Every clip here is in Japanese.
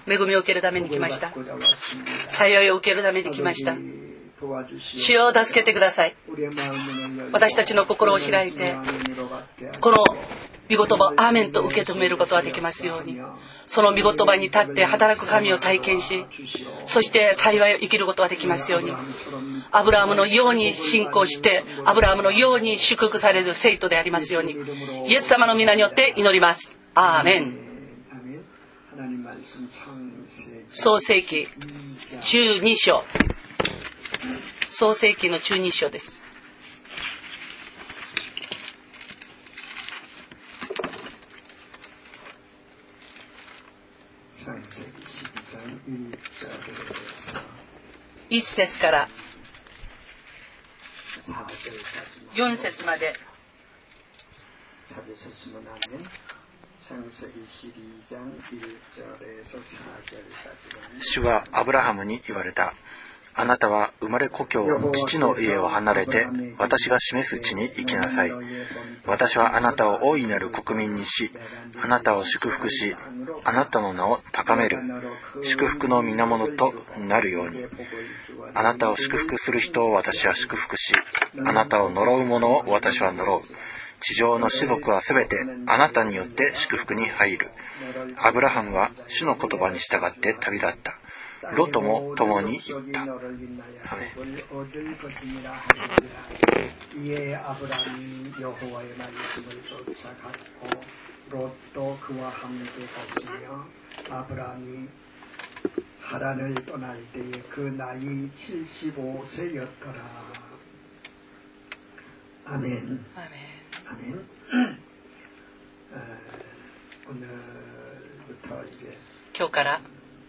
恵みを受けるために来ました。幸いを受けるために来ました。主よ助けてください。私たちの心を開いてこの御言葉アーメンと受け止めることができますように、その御言葉に立って働く神を体験し、そして幸いを生きることができますように、アブラハムのように信仰してアブラハムのように祝福される生徒でありますように、イエス様の皆によって祈ります。アーメン。創世記12章、創世記の12章です。1節から4節まで。 主はアブラハムに言われた。あなたは生まれ故郷、父の家を離れて、私が示す地に行きなさい。私はあなたを大いなる国民にし、あなたを祝福し、あなたの名を高める。祝福の源となるように。あなたを祝福する人を私は祝福し、あなたを呪う者を私は呪う。地上の士族はすべてあなたによって祝福に入る。アブラハムは主の言葉に従って旅立った。ロトも共に行った。 アメン。今日から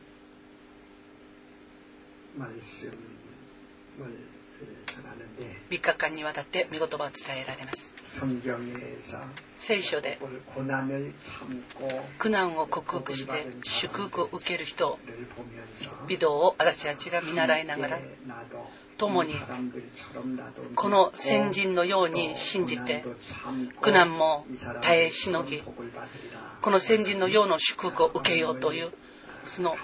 3日間にわたって御言葉を伝えられます。聖書で苦難を克服して祝福を受ける人、微動を私たちが見習いながら、共にこの先人のように信じて苦難も耐えしのぎ、この先人のような祝福を受けようというその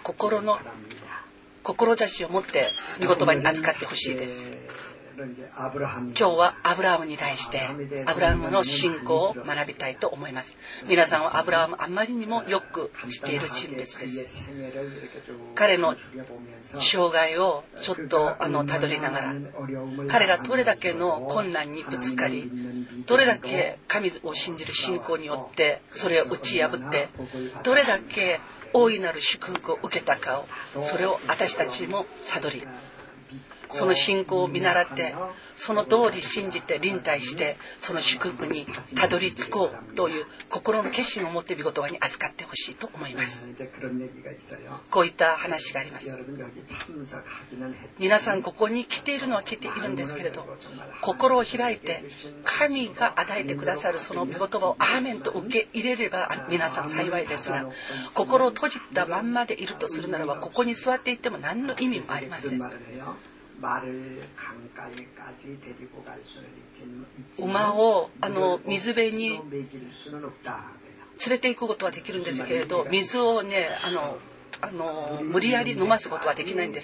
志を持って御言葉に預かってほしいです。今日はアブラハムに対してアブラハムの信仰を学びたいと思います。皆さんはアブラハムあまりにもよく知っている人物です。彼の生涯をちょっとたどりながら、彼がどれだけの困難にぶつかり、どれだけ神を信じる信仰によってそれを打ち破って、どれだけ大いなる祝福を受けたかを、それを私たちも悟り、その信仰を見習ってその通り信じて臨待して、その祝福にたどり着こうという心の決心を持って御言葉に預かってほしいと思います。こういった話があります。皆さんここに来ているのは来ているんですけれど、心を開いて神が与えてくださるその御言葉をアーメンと受け入れれば皆さん幸いですが、心を閉じたまんまでいるとするならば、ここに座っていても何の意味もありません。馬を水辺に連れて行くことはできるんですけれど、水をね無理やり飲ますことはできないんです。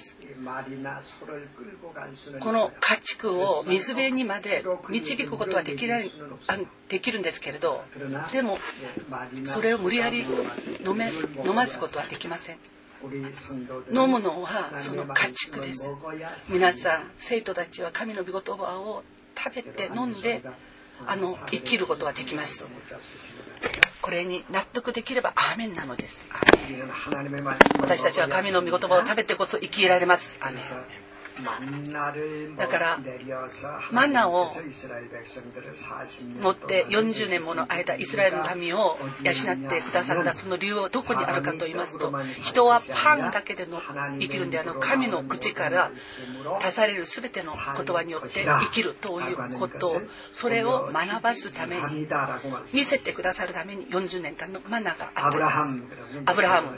この家畜を水辺にまで導くことはできるんですけれど、でもそれを無理やり飲ますことはできません。飲むのはその家畜です。皆さん生徒たちは神の御言葉を食べて飲んで生きることはできます。これに納得できればアーメンなのです。私たちは神の御言葉を食べてこそ生きられます。アーメン。だからマナを持って40年もの間イスラエルの民を養ってくださったその理由はどこにあるかと言いますと、人はパンだけでの生きるんで神の口から出される全ての言葉によって生きるということを、それを学ばすために見せてくださるために40年間のマナがあったんです。アブラハム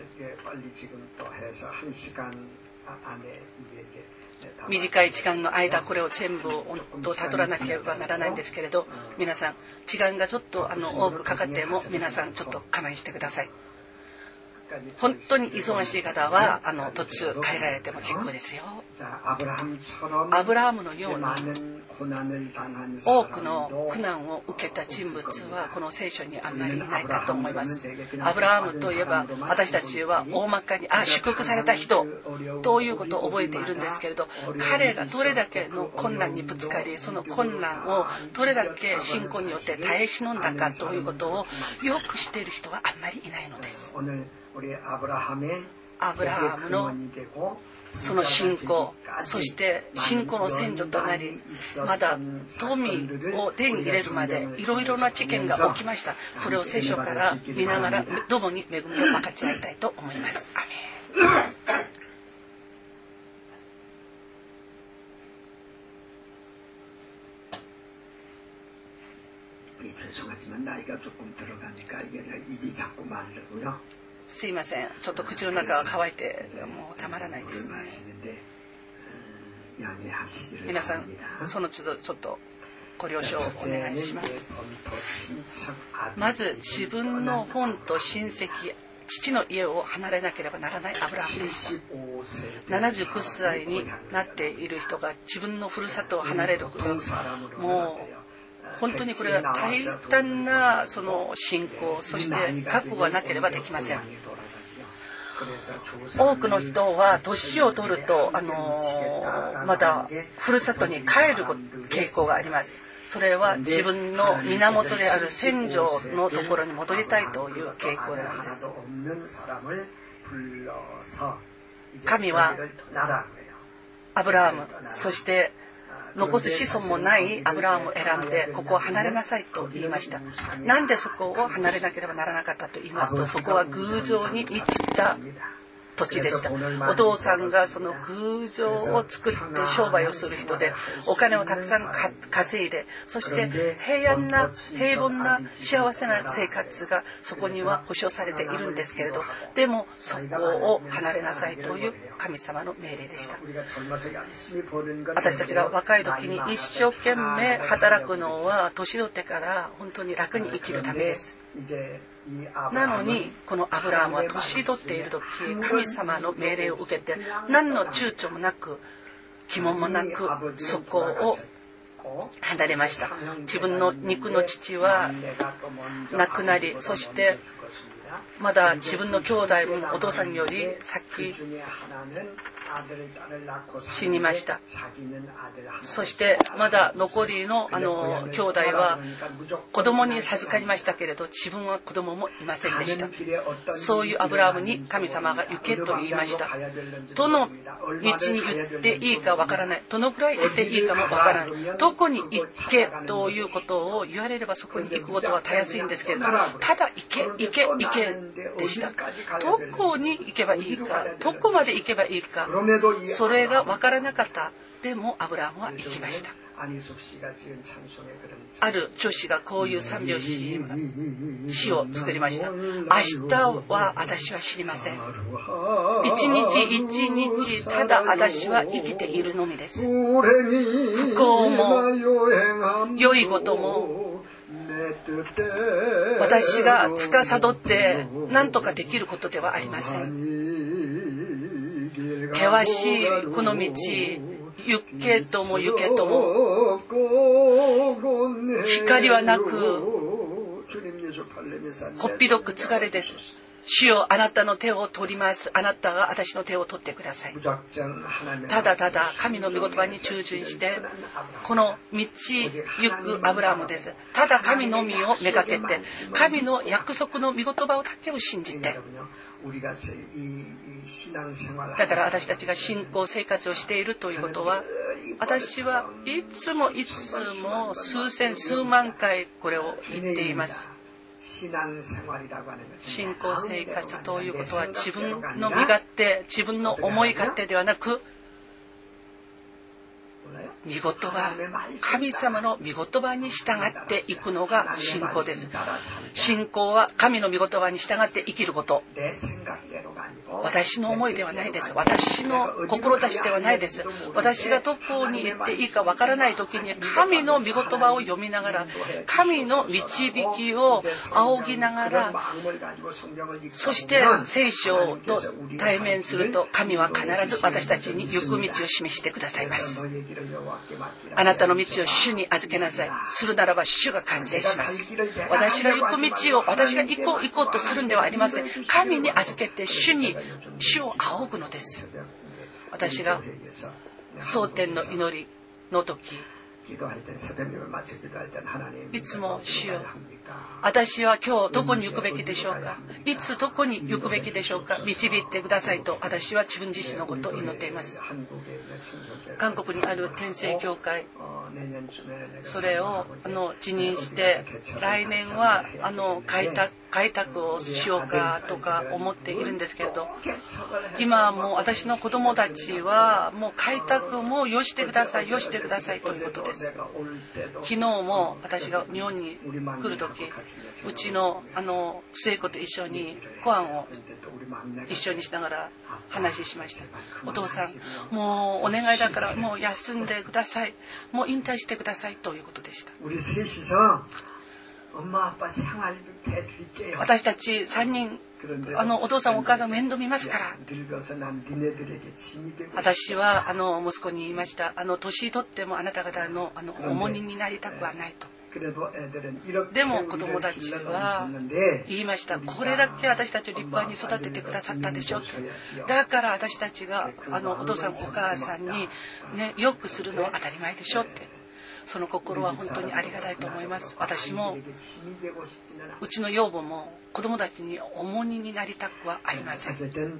短い時間の間これを全部たどらなければならないんですけれど、皆さん時間がちょっと多くかかっても皆さんちょっと我慢してください。 本当に忙しい方は途中帰られても結構ですよ。アブラハムのように多くの苦難を受けた人物はこの聖書にあんまりいないかと思います。アブラハムといえば私たちは大まかに祝福された人ということを覚えているんですけれど、彼がどれだけの困難にぶつかり、その困難をどれだけ信仰によって耐え忍んだかということをよく知っている人はあんまりいないのです。アブラハムのその信仰、そして信仰の先祖となり、まだ富を手に入れるまでいろいろな事件が起きました。それを聖書から見ながら共に恵みを分かち合いたいと思います。アメン。すいません、ちょっと口の中が乾いてもうたまらないですね。皆さんその都度ちょっとご了承をお願いします。まず自分の本と親戚、父の家を離れなければならないアブラハムでした。79歳になっている人が自分のふるさとを離れること、もう本当にこれは大胆なその信仰、そして覚悟がなければできません。多くの人は年を取るとまたふるさとに帰る傾向があります。それは自分の源である先祖のところに戻りたいという傾向なんです。神はアブラハム、そして残す子孫もないアブラハムを選んでここを離れなさいと言いました。なんでそこを離れなければならなかったと言いますと、そこは偶像に満ちた土地でした。お父さんがその偶像を作って商売をする人で、お金をたくさん稼いで、そして平凡な幸せな生活がそこには保証されているんですけれど、でもそこを離れなさいという神様の命令でした。私たちが若い時に一生懸命働くのは年取ってから本当に楽に生きるためです。なのにこのアブラハムは年取っている時、神様の命令を受けて何の躊躇もなく疑問もなくそこを離れました。自分の肉の父は亡くなり、そしてまだ自分の兄弟もお父さんより先死にました。そしてまだ残りの兄弟は子供に授かりましたけれど、自分は子供もいませんでした。そういうアブラハムに神様が行けと言いました。どの道に行っていいかわからない、どのくらい行っていいかもわからない、どこに行けということを言われればそこに行くことはたやすいんですけれど、ただ行けでした。どこに行けばいいか、どこまで行けばいいか、それが分からなかった。でもアブラハムは行きました。ある著子がこういう賛美を詩を作りました。明日は私は知りません。一日一日ただ私は生きているのみです。不幸も良いことも私が司って何とかできることではありません。険しいこの道、行けとも光はなくこっぴどく疲れです。主よ、あなたの手を取ります。あなたが私の手を取ってください。ただただ神の御言葉に忠実してこの道行くアブラハムです。ただ神のみをめがけて、神の約束の御言葉をだけを信じて、だから私たちが信仰生活をしているということは、私はいつも数千数万回これを言っています。信仰生活ということは自分の身勝手、自分の思い勝手ではなく、 御言葉、神様の御言葉に従っていくのが信仰です。信仰は神の御言葉に従って生きること。私の思いではないです。私の志ではないです。私がどこに行っていいかわからない時に神の御言葉を読みながら、神の導きを仰ぎながら、そして聖書と対面すると、神は必ず私たちに行く道を示してくださいます。あなたの道を主に預けなさい。するならば主が完成します。私が行く道を私が行こうとするんではありません。神に預けて主を仰ぐのです。私が蒼天の祈りの時、いつも主よ、私は今日どこに行くべきでしょうか、いつどこに行くべきでしょうか、導いてくださいと私は自分自身のことを祈っています。韓国にある天聖教会、それを辞任して来年は開拓をしようかとか思っているんですけれど、今もう私の子供たちはもう開拓もよしてくださいということです。昨日も私が日本に来るとき、うちの末子と一緒にご飯を一緒にしながら話しました。お父さん、もうお願いだからもう休んでください、もう引退してくださいということでした。私たち3人お父さんお母さん面倒見ますから。私は息子に言いました。年取ってもあなた方の重荷になりたくはないと。でも子供たちは言いました。これだけ私たちを立派に育ててくださったでしょ。だから私たちがお父さんお母さんにね、よくするのは当たり前でしょって。その心は本当にありがたいと思います。私もうちの養母も子供たちに重荷になりたくはありません。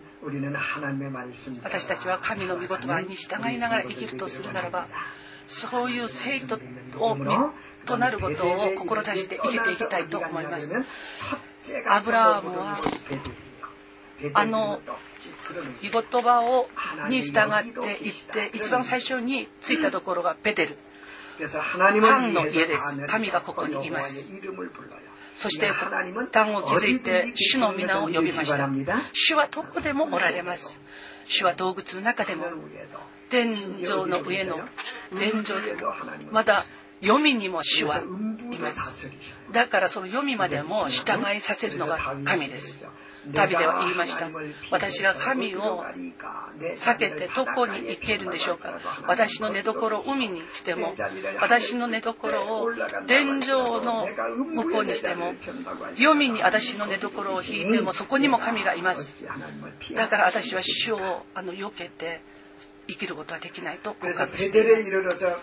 私たちは神の御言葉に従いながら生きるとするならば、そういう生徒となることを志して生きていきたいと思います。アブラハムは御言葉に従っていって、一番最初に着いたところがベテル、パンの家です。神がここにいます。そして壇を築いて主の皆を呼びました。主はどこでもおられます。主は洞窟の中でも、天井の上の天井でも、また黄泉にも主はいます。だからその黄泉までも従いさせるのが神です。ダビデは言いました。私が神を避けてどこに行けるんでしょうか。私の寝所を海にしても、私の寝所を天井の向こうにしても、黄泉に私の寝所を引いても、そこにも神がいます。だから私は主を避けて生きることはできないと告白しています。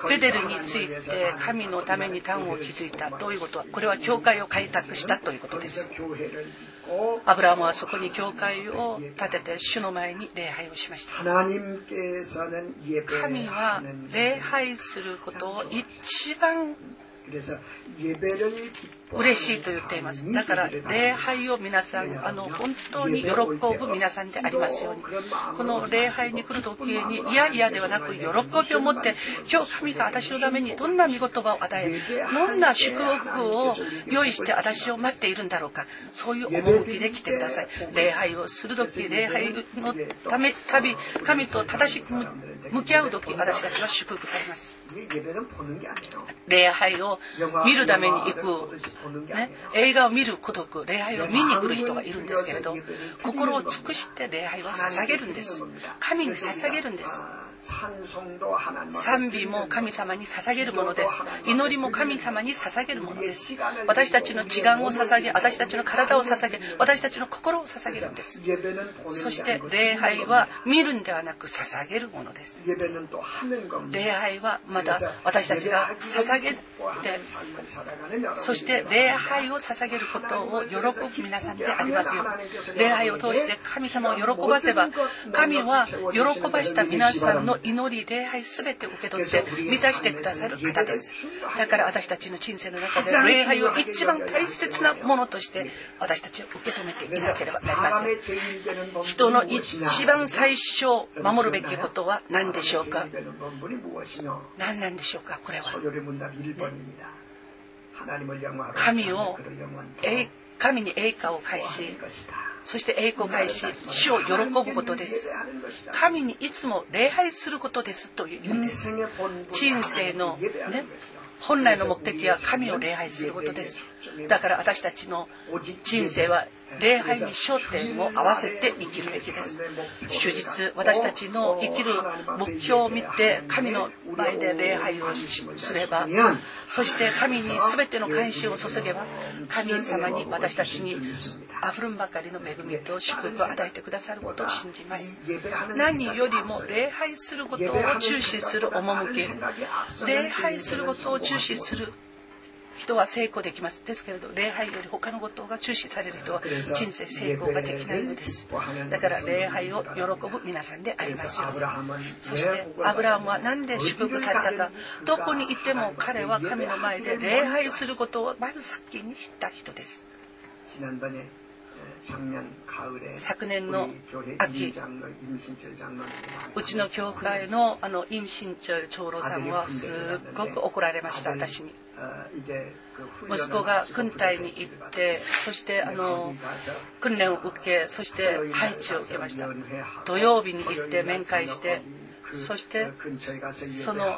ベテルについて神のために壇を築いたということは、これは教会を開拓したということです。アブラハムはそこに教会を建てて主の前に礼拝をしました。神は礼拝することを一番嬉しいと言っています。だから礼拝を皆さん本当に喜ぶ皆さんでありますように、この礼拝に来る時にいやではなく喜びを持って、今日神が私のためにどんな御言葉を与え、どんな祝福を用意して私を待っているんだろうか、そういう趣で来てください。礼拝をする時、礼拝のため神と正しく向き合う時、私たちは祝福されます。礼拝を見るために行く、映画を見る孤独、礼拝を見に来る人がいるんですけれど、心を尽くして礼拝は捧げるんです。神に捧げるんです。賛美も神様に捧げるものです。祈りも神様に捧げるものです。私たちの時間を捧げ、私たちの体を捧げ、私たちの心を捧げるんです。そして礼拝は見るんではなく捧げるものです。礼拝はまだ私たちが捧げて、そしてで礼拝を捧げることを喜ぶ皆さんでありますよ。礼拝を通して神様を喜ばせば、神は喜ばした皆さんの祈り、礼拝すべて受け取って満たしてくださる方です。だから私たちの人生の中で礼拝を一番大切なものとして私たちを受け止めていなければなりません。人の一番最初守るべきことは何でしょうか。何なんでしょうか。これは神に栄華を返し、そして栄光を返し、主を喜ぶことです。神にいつも礼拝することですという意味です。人生の、本来の目的は神を礼拝することです。だから私たちの人生は礼拝に焦点を合わせて生きるべきです。主実、私たちの生きる目標を見て神の前で礼拝をすれば、そして神に全ての関心を注げば、神様に私たちに溢るんばかりの恵みと祝福を与えてくださることを信じます。何よりも礼拝することを重視する趣、礼拝することを重視する人は成功できます。ですけれど、礼拝より他のことが注視される人は人生成功ができないのです。だから礼拝を喜ぶ皆さんでありますように。そしてアブラハムは何で祝福されたか。どこにいても彼は神の前で礼拝することをまず先に知った人です。昨年の秋、うちの教会の임신철長老さんはすごく怒られました。私に。息子が軍隊に行って、そして訓練を受け、そして配置を受けました。土曜日に行って面会して、そしてその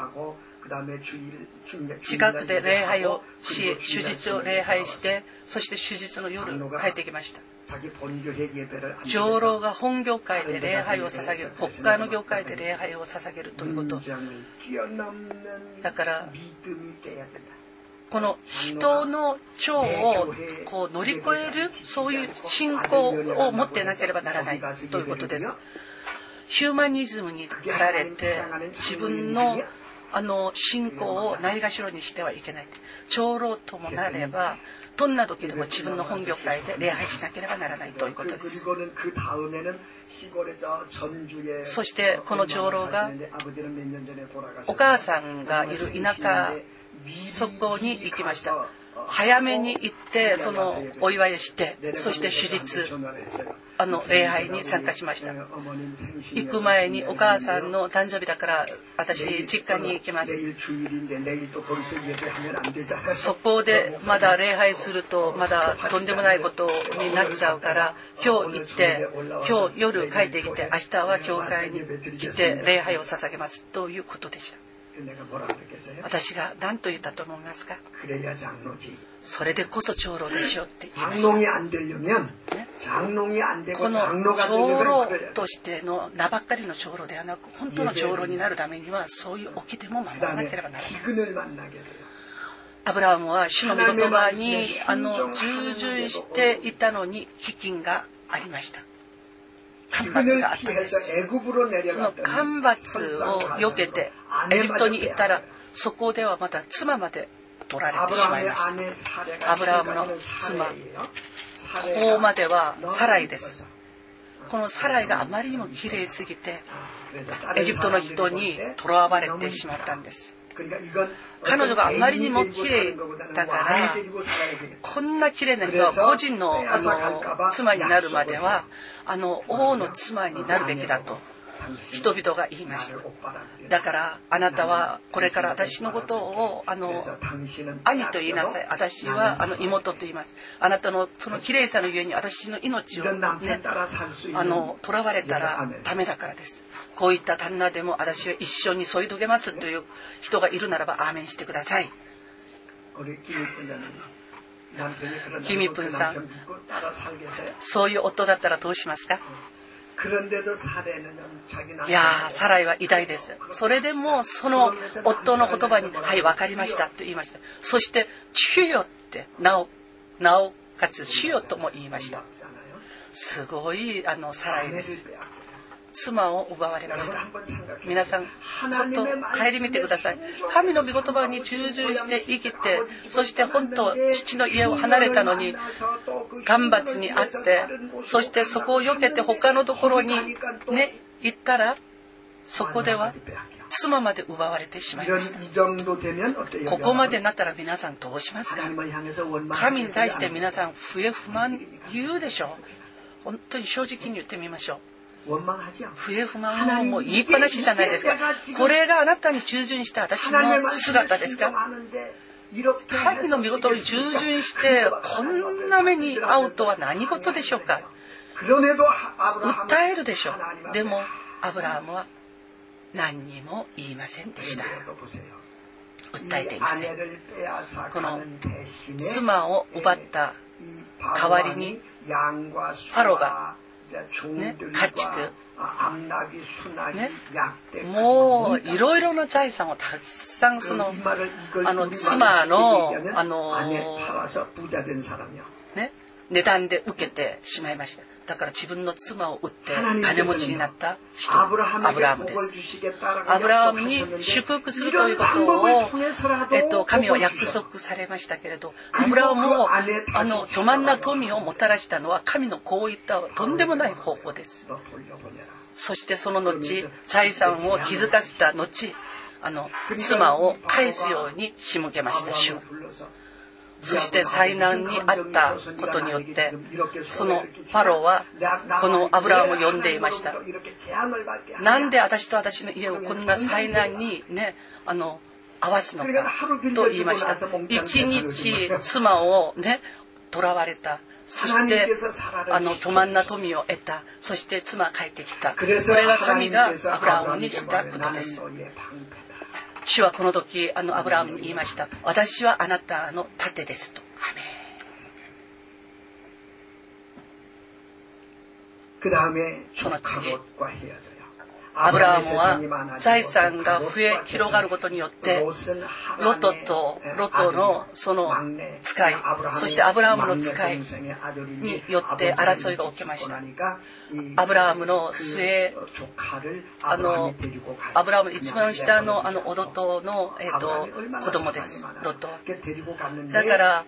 近くで礼拝をし、主日を礼拝して、そして主日の夜帰ってきました。長老が本業界で礼拝を捧げる、他の業界で礼拝を捧げるということ。だからこの人の長を乗り越える、そういう信仰を持ってなければならないということです。ヒューマニズムに駆られて自分の信仰をないがしろにしてはいけない。長老ともなればどんな時でも自分の本業界で礼拝しなければならないということです。そしてこの長老がお母さんがいる田舎、そこに行きました。早めに行ってそのお祝いをして、そして手術礼拝に参加しました。行く前にお母さんの誕生日だから私実家に行きます。そこでまだ礼拝するとまだとんでもないことになっちゃうから、今日行って今日夜帰ってきて明日は教会に来て礼拝を捧げますということでした。私が何と言ったと思いますか。それでこそ長老でしょうって言いました。この長老としての名ばっかりの長老ではなく、本当の長老になるためにはそういう掟も守らなければならない。アブラハムは主の御言葉に従順していたのに飢饉がありました。干ばつがあったんです。その干ばつを避けてエジプトに行ったら、そこではまた妻まで取られてしまいました。アブラハムの妻、ここまではサライです。このサライがあまりにも綺麗すぎてエジプトの人に捕らわれてしまったんです。彼女があまりにも綺麗だから、こんな綺麗な人は個人の妻になるまでは王の妻になるべきだと人々が言いました。だからあなたはこれから私のことを兄と言いなさい。私は妹と言います。あなたのその綺麗さのゆえに私の命をね、囚われたらダメだからです。こういった旦那でも私は一緒に添い遂げますという人がいるならばアーメンしてください。キミプンさん、そういう夫だったらどうしますか。いやー、サライは偉大です。それでもその夫の言葉にはい、分かりましたと言いました。そして主よってなおかつ主よとも言いました。すごいサライです。 妻を奪われました。皆さんちょっと顧みてください。神の御言葉に従順して生きて、そして本当父の家を離れたのに干ばつにあって、そしてそこを避けて他のところにね行ったら、そこでは妻まで奪われてしまいました。ここまでなったら皆さんどうしますか？神に対して皆さん不平不満言うでしょう。本当に正直に言ってみましょう。不平不満をもう言いっぱなしじゃないですか。これがあなたに従順した私の姿ですか？神の御言葉に従順してこんな目に遭うとは何事でしょうか？訴えるでしょう。でもアブラハムは何にも言いませんでした。訴えていません。この妻を奪った代わりにパロが、ね、家畜、ね、もういろいろな財産をたくさん妻のね、値段で受けてしまいました。だから自分の妻を売って金持ちになった人、アブラハムです。アブラハムに祝福するということを、神は約束されましたけれど、アブラハムを巨万な富をもたらしたのは神のこういったとんでもない方法です。そしてその後、財産を築かせた後、妻を返すように仕向けました、主は。そして災難にあったことによって、そのパロはこのアブラハムを呼んでいました。なんで私と私の家をこんな災難にね、合わすのかと言いました。一日妻をね、囚われた。そして巨万な富を得た。そして妻帰ってきた。それが神がアブラハムにしたことです。主はこの時アブラハムに言いました。私はあなたの盾ですと。アメン。その次、アブラハムは財産が増え広がることによって、ロトのその使い、そしてアブラハムの使いによって争いが起きました。アブラハムの末、アブラハム一番下の弟の、子供です、ロトは。だから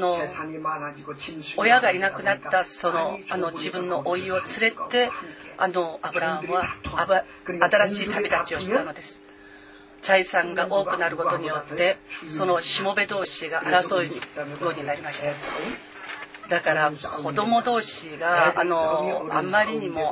親がいなくなったその自分の甥を連れてアブラハムは新しい旅立ちをしたのです。財産が多くなることによってそのしもべ同士が争うようになりました。だから子供同士があんまりにも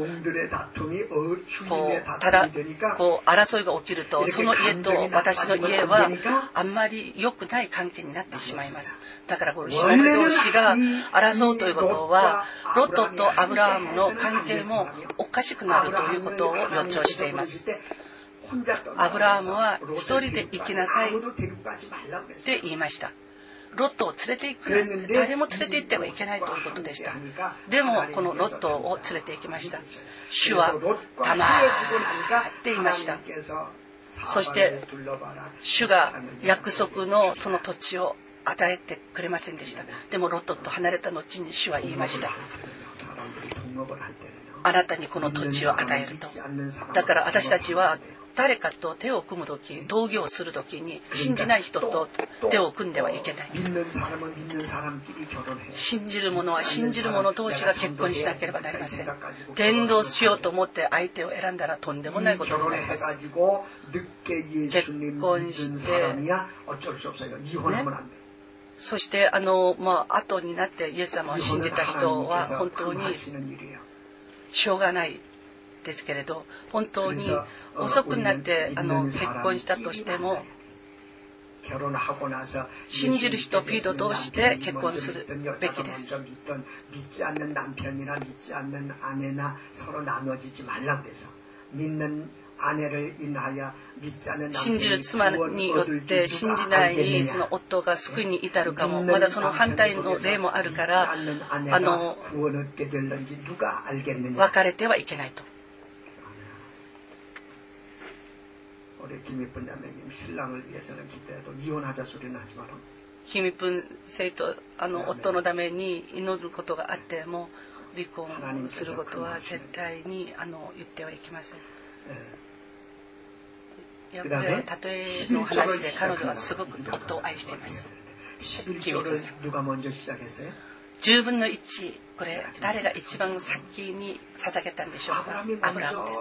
ただ争いが起きると、その家と私の家はあんまり良くない関係になってしまいます。だからこのしもべ同士が争うということは、ロトとアブラハムの関係もおかしくなるということを予兆しています。アブラハムは一人で行きなさいって言いました。ロットを連れて行くなんて誰も連れて行ってはいけないということでした。でもこのロットを連れて行きました。主はたまーって言いました。そして主が約束のその土地を与えてくれませんでした。でもロットと離れた後に主は言いました。あなたにこの土地を与えると。だから私たちは誰かと手を組むとき、同業をするときに信じない人と手を組んではいけない。信じる者は信じる者同士が結婚しなければなりません。伝道しようと思って相手を選んだらとんでもないことになります。結婚して、ね、そして後になってイエス様を信じた人は本当にしょうがないですけれど、本当に遅くなって結婚したとしても、信じる人々同士で結婚するべきです。信じる妻によって信じないその夫が救いに至るかも、まだその反対の例もあるから別れてはいけないと。キミプン生と夫のために祈ることがあっても、 離婚することは絶対に言ってはいけません。やっぱり例えの話で彼女はすごく夫を愛しています。君です。10分の1、これ誰が一番先に捧げたんでしょうか。アブラハムです。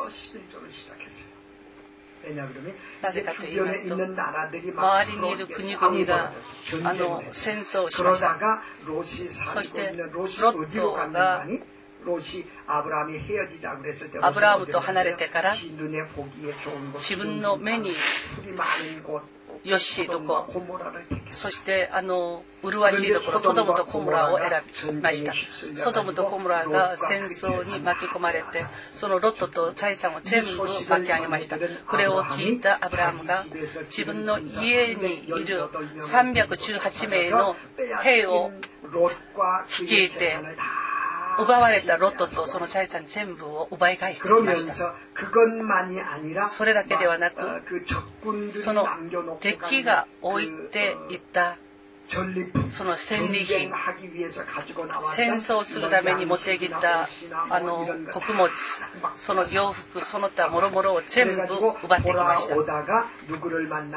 なぜかと言いますと、周りにいる国々が戦争をしました。そしてロットがアブラハムと離れてから自分の目によしいとこ、そして麗しいところ、ソドムとゴモラを選びました。ソドムとゴモラが戦争に巻き込まれて、そのロットと財産を全部巻き上げました。これを聞いたアブラハムが自分の家にいる318名の兵を率いて、奪われたロットとその財産全部を奪い返してきました。それだけではなく、その敵が置いていったその戦利品、戦争するために持ってきた穀物、その洋服、その他諸々を全部奪ってきました。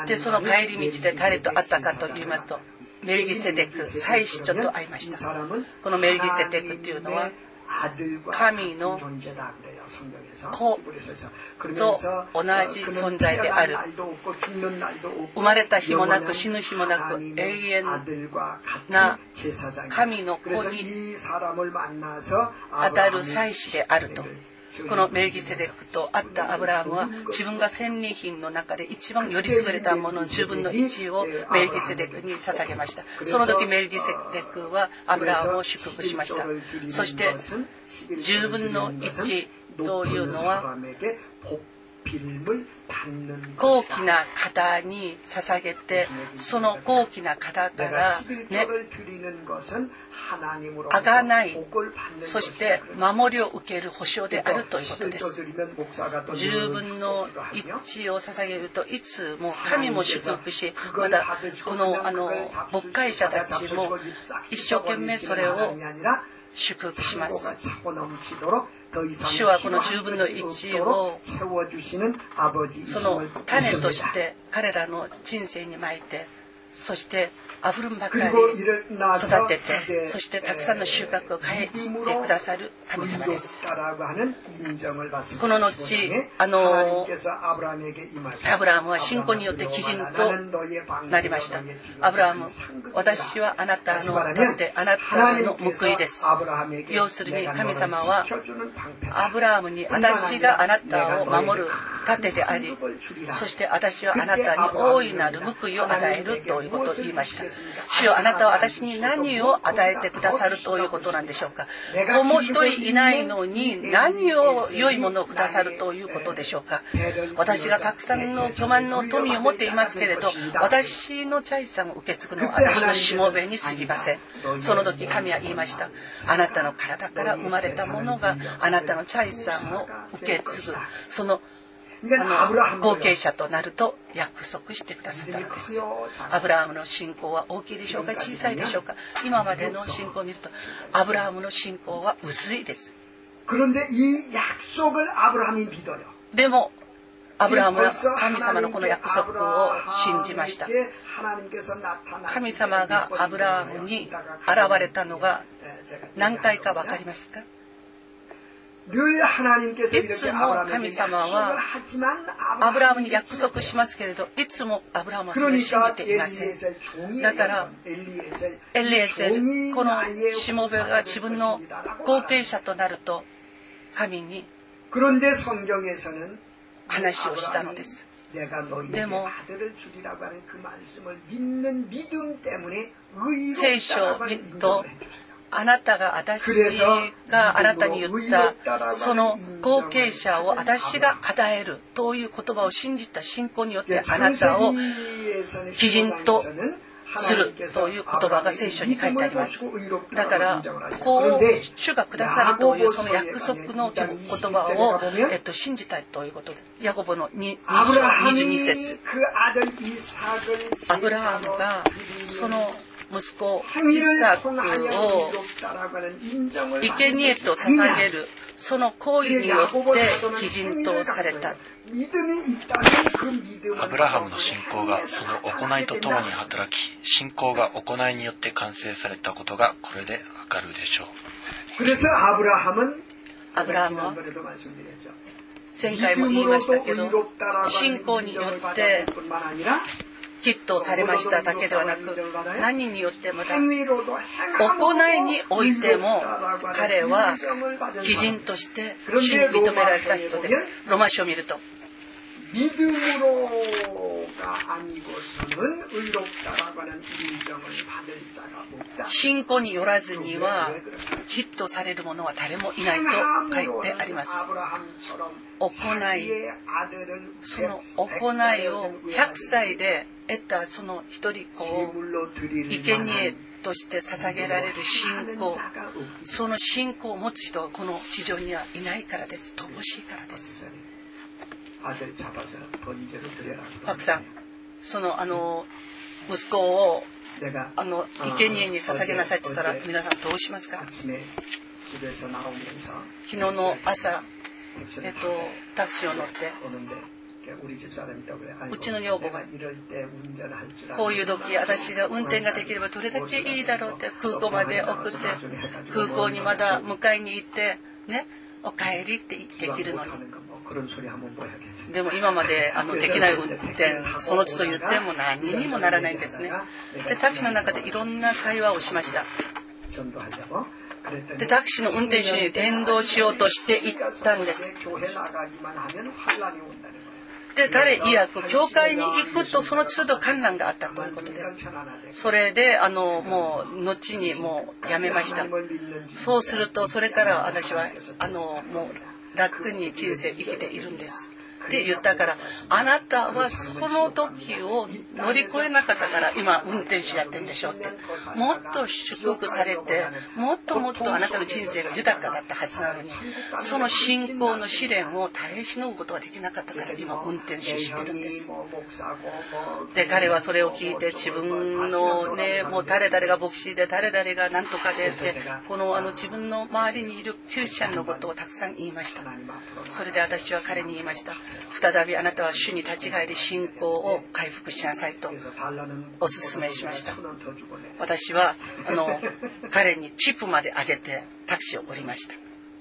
で、その帰り道で誰と会ったかと言いますと、メルギセデク、祭司長と会いました。このメルギセデクというのは神の子と同じ存在である。生まれた日もなく死ぬ日もなく永遠な神の子に当たる祭司であると。このメルギセデクと会ったアブラハムは自分が戦利品の中で一番より優れたもの10分の1をメルギセデクに捧げました。その時メルギセデクはアブラハムを祝福しました。そして10分の1というのは高貴な方に捧げて、その高貴な方からね、贖い、そして守りを受ける保証であるということです。10分の1を捧げるといつも神も祝福し、またこの牧会者たちも一生懸命それを祝福します。主はこの10分の1をその種として彼らの人生にまいて、そしてあふるんばかり育てて、そしてたくさんの収穫を返してくださる神様です。この後アブラハムは信仰によって義人となりました。アブラハム、私はあなたの盾、あなたの報いです。要するに神様はアブラハムに私があなたを守る盾であり、そして私はあなたに大いなる報いを与えるということを言いました。主よ、あなたは私に何を与えてくださるということなんでしょうか。子も一人いないのに何を良いものをくださるということでしょうか。私がたくさんの巨万の富を持っていますけれど、私の財産を受け継ぐのは私のしもべに過ぎません。その時神は言いました。あなたの体から生まれたものがあなたの財産を受け継ぐ、その後継者となると約束してくださったのです。アブラハムの信仰は大きいでしょうか、小さいでしょうか。今までの信仰を見るとアブラハムの信仰は薄いです。でもアブラハムは神様のこの約束を信じました。神様がアブラハムに現れたのが何回か分かりますか。いつも神様はアブラハムに約束しますけれど、いつもアブラハムはそれを信じていません。だからエリエセル、このしもべが自分の後継者となると神に話をしたのです。でも聖書を見ると、あなたが私があなたに言ったその後継者を私が与えるという言葉を信じた信仰によってあなたを義人とするという言葉が聖書に書いてあります。だからこう主がくださるというその約束の言葉を信じたいということです。ヤコブの22節、アブラハムがその息子イサクを生贄と捧げるその行為によって義人とされた。 アブラハムの信仰がその行いとともに働き、信仰が行いによって完成されたことがこれでわかるでしょう。 アブラハムは前回も言いましたけど、信仰によってきっとされましただけではなく、何によってまた行いにおいても彼は義人として主に認められた人です。ローマ書を見ると、信仰によらずにはきっとされる者は誰もいないと書いてあります。その行いを100歳で得たその一人子を生贄として捧げられる信仰、その信仰を持つ人はこの地上にはいないからです。乏しいからです。パクさん、その息子を生贄に捧げなさいって言ったら皆さんどうしますか？昨日の朝、タクシーを乗ってうちの女房がこういう時私が運転ができればどれだけいいだろうって空港まで送って空港にまだ迎えに行ってね、お帰りってできるのに、でも今までできない運転その都度言っても何にもならないんですね。でタクシーの中でいろんな会話をしました。でタクシーの運転手に伝道しようとしていったんです。で彼曰く教会に行くとその都度観覧があったということです。それでもう後にもうやめました。そうするとそれから私はもう楽に人生生きているんですって言ったから、あなたはその時を乗り越えなかったから今運転手やってるんでしょって、もっと祝福されてもっともっとあなたの人生が豊かだったはずなのに、その信仰の試練を耐え忍ぶことができなかったから今運転手してるんです。で彼はそれを聞いて自分のね、もう誰々が牧師で誰々が何とかでってこの自分の周りにいるクリスチャンのことをたくさん言いました。それで私は彼に言いました。再びあなたは主に立ち返り信仰を回復しなさいとお勧めしました。私は彼にチップまであげてタクシーを降りました。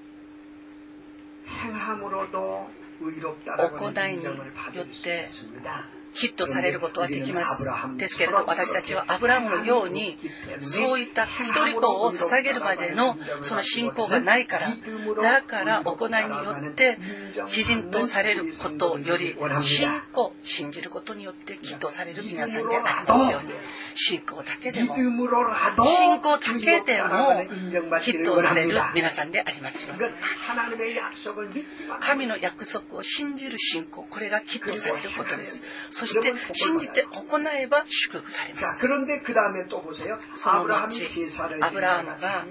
行いによってヒットされることはできます。ですけれど私たちはアブラハムのようにそういった一人子を捧げるまでのその信仰がないから、だから行いによって義人とされることより信じることによってヒットされる皆さんでありますように、信仰だけでもヒットされる皆さんでありますように、神の約束を信じる信仰、これがヒットされることです。そして信じて行えば祝福されます。その後アブラハムが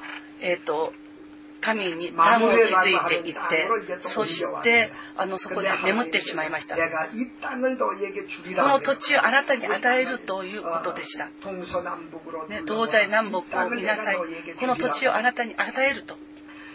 神に難を築いていって、そしてそこで眠ってしまいました。この土地をあなたに与えるということでした、東西南北を見なさい、この土地をあなたに与えると。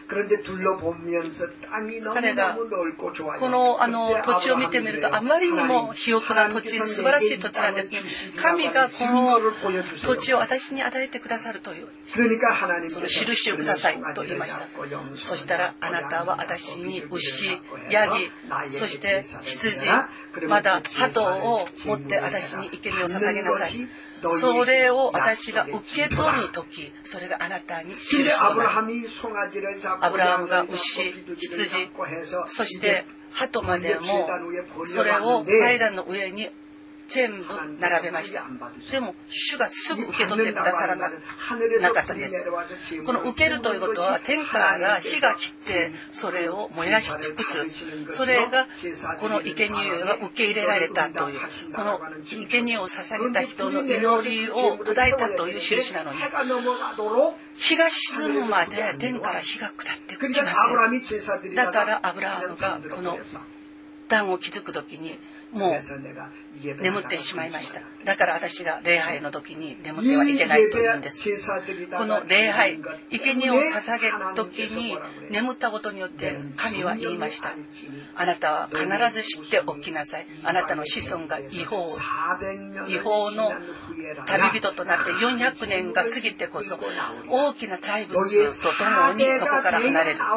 彼がこの土地を見てみるとあまりにも肥沃な土地、素晴らしい土地なんですね。神がこの土地を私に与えてくださるというその印をくださいと言いました。そしたらあなたは私に牛、ヤギ、そして羊、まだ鳩を持って私に生贄を捧げなさい。それを私が受け取るとき、それがあなたに印となる。アブラハムが牛、羊、そして鳩までもそれを祭壇の上に全部並べました。でも主がすぐ受け取ってくださらなかったんです。この受けるということは天から火が来てそれを燃やし尽くす、それがこの生贄が受け入れられたという、この生贄を捧げた人の祈りを砕いたという印なのに、日が沈むまで天から火が下ってきません。だからアブラハムがこの段を築く時にもう眠ってしまいました。だから私が礼拝の時に眠ってはいけないと言うんです。この礼拝、生贄を捧げる時に眠ったことによって神は言いました。あなたは必ず知っておきなさい。あなたの子孫が違法の旅人となって400年が過ぎてこそ大きな財物とともにそこから離れる。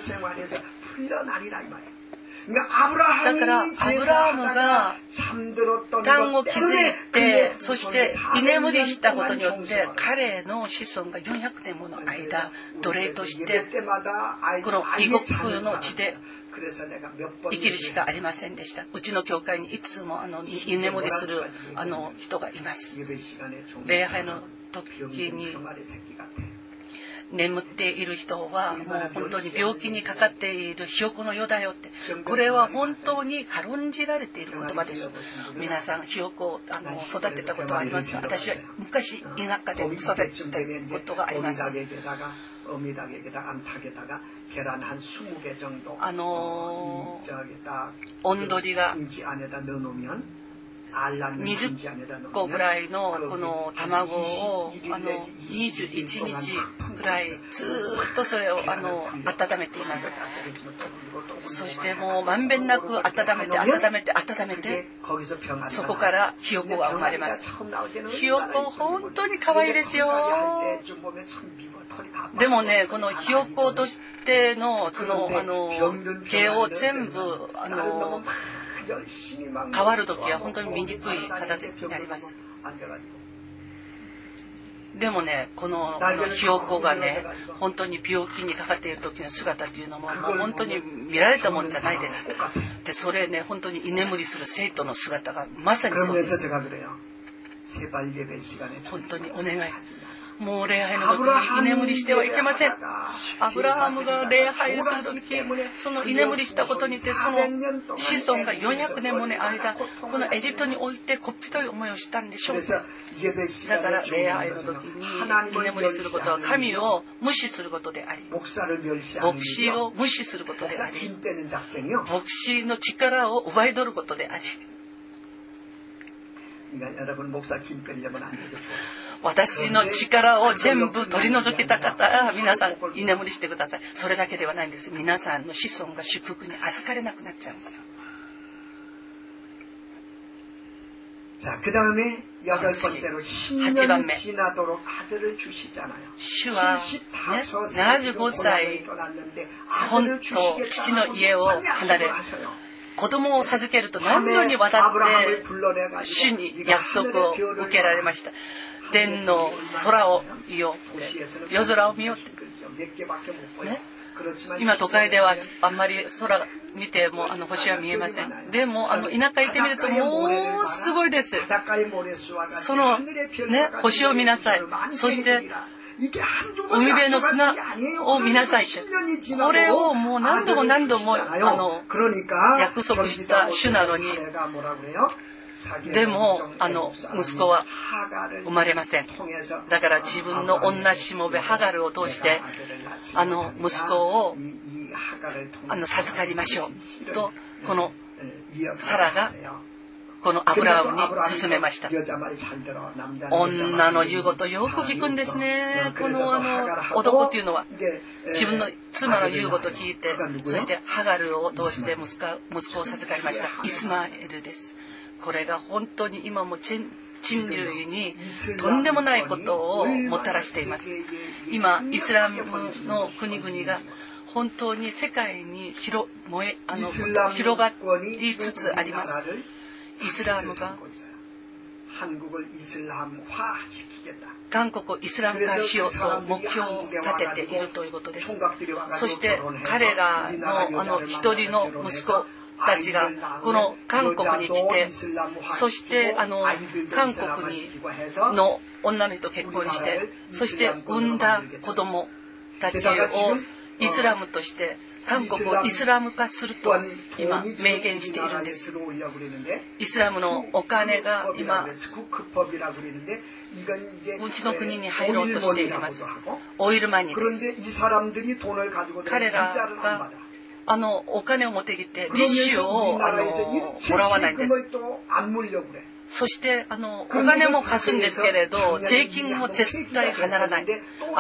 だからアブラハムが壇を築いて、そして居眠りしたことによって彼の子孫が400年もの間奴隷としてこの異国の地で生きるしかありませんでした。うちの教会にいつも居眠りする人がいます。礼拝の時に眠っている人はもう本当に病気にかかっているひよこのよだよって、これは本当に軽んじられている言葉です。皆さんひよこを育てたことはありますか？私は昔田舎で育てたことがあります。温鳥が20個ぐらいのこの卵を21日ぐらいずっとそれを温めています。そしてもうまんべんなく温めてそこからひよこが生まれます。ひよこ本当に可愛いですよ。でもね、このひよことしてのその毛を全部変わるときは本当に醜い形になります。でもね、このひよこがね、本当に病気にかかっている時の姿というのももう本当に見られたもんじゃないです。で、それね、本当に居眠りする生徒の姿がまさにそうです。本当にお願い。もう礼拝の時に居眠りしてはいけません。アブラハムが礼拝をする時、その居眠りしたことによってその子孫が400年もの間このエジプトにおいてこっぴどい思いをしたんでしょう。だから礼拝の時に居眠りすることは神を無視することであり、牧師を無視することであり、牧師の力を奪い取ることであり、私の力を全部取り除きたかったら皆さん居眠りしてください。それだけではないんです。皆さんの子孫が祝福に預かれなくなっちゃうんですよ。8番目、主は、75歳本と父の家を離れ子供を授けると何度にわたって主に約束を受けられました。天の空を見よ、夜空を見よって、ね、今都会ではあんまり空見ても星は見えません。でも田舎行ってみるともうすごいです。その、ね、星を見なさい。そして海辺の砂を見なさいって、これをもう何度も約束した主なのに、でも息子は生まれません。だから自分の女しもべハガルを通して息子を授かりましょうと、このサラがこのアブラハムに勧めました。女の言うことよく聞くんですね。この男っていうのは自分の妻の言うことを聞いて、そしてハガルを通して息子を授かりました。イスマエルです。これが本当に今も人類にとんでもないことをもたらしています。今イスラムの国々が本当に世界に広がりつつあります。イスラムが韓国をイスラム化しようと目標を立てているということです。そして彼らの一人の息子たちがこの韓国に来て、そして韓国の女の人と結婚して、そして産んだ子供たちをイスラムとして韓国をイスラム化すると今明言しているんです。イスラムのお金が今うちの国に入ろうとしています。オイルマニーです。彼らがお金を持ってきて利子をもらわないんです。そしてお金も貸すんですけれど税金も絶対払わない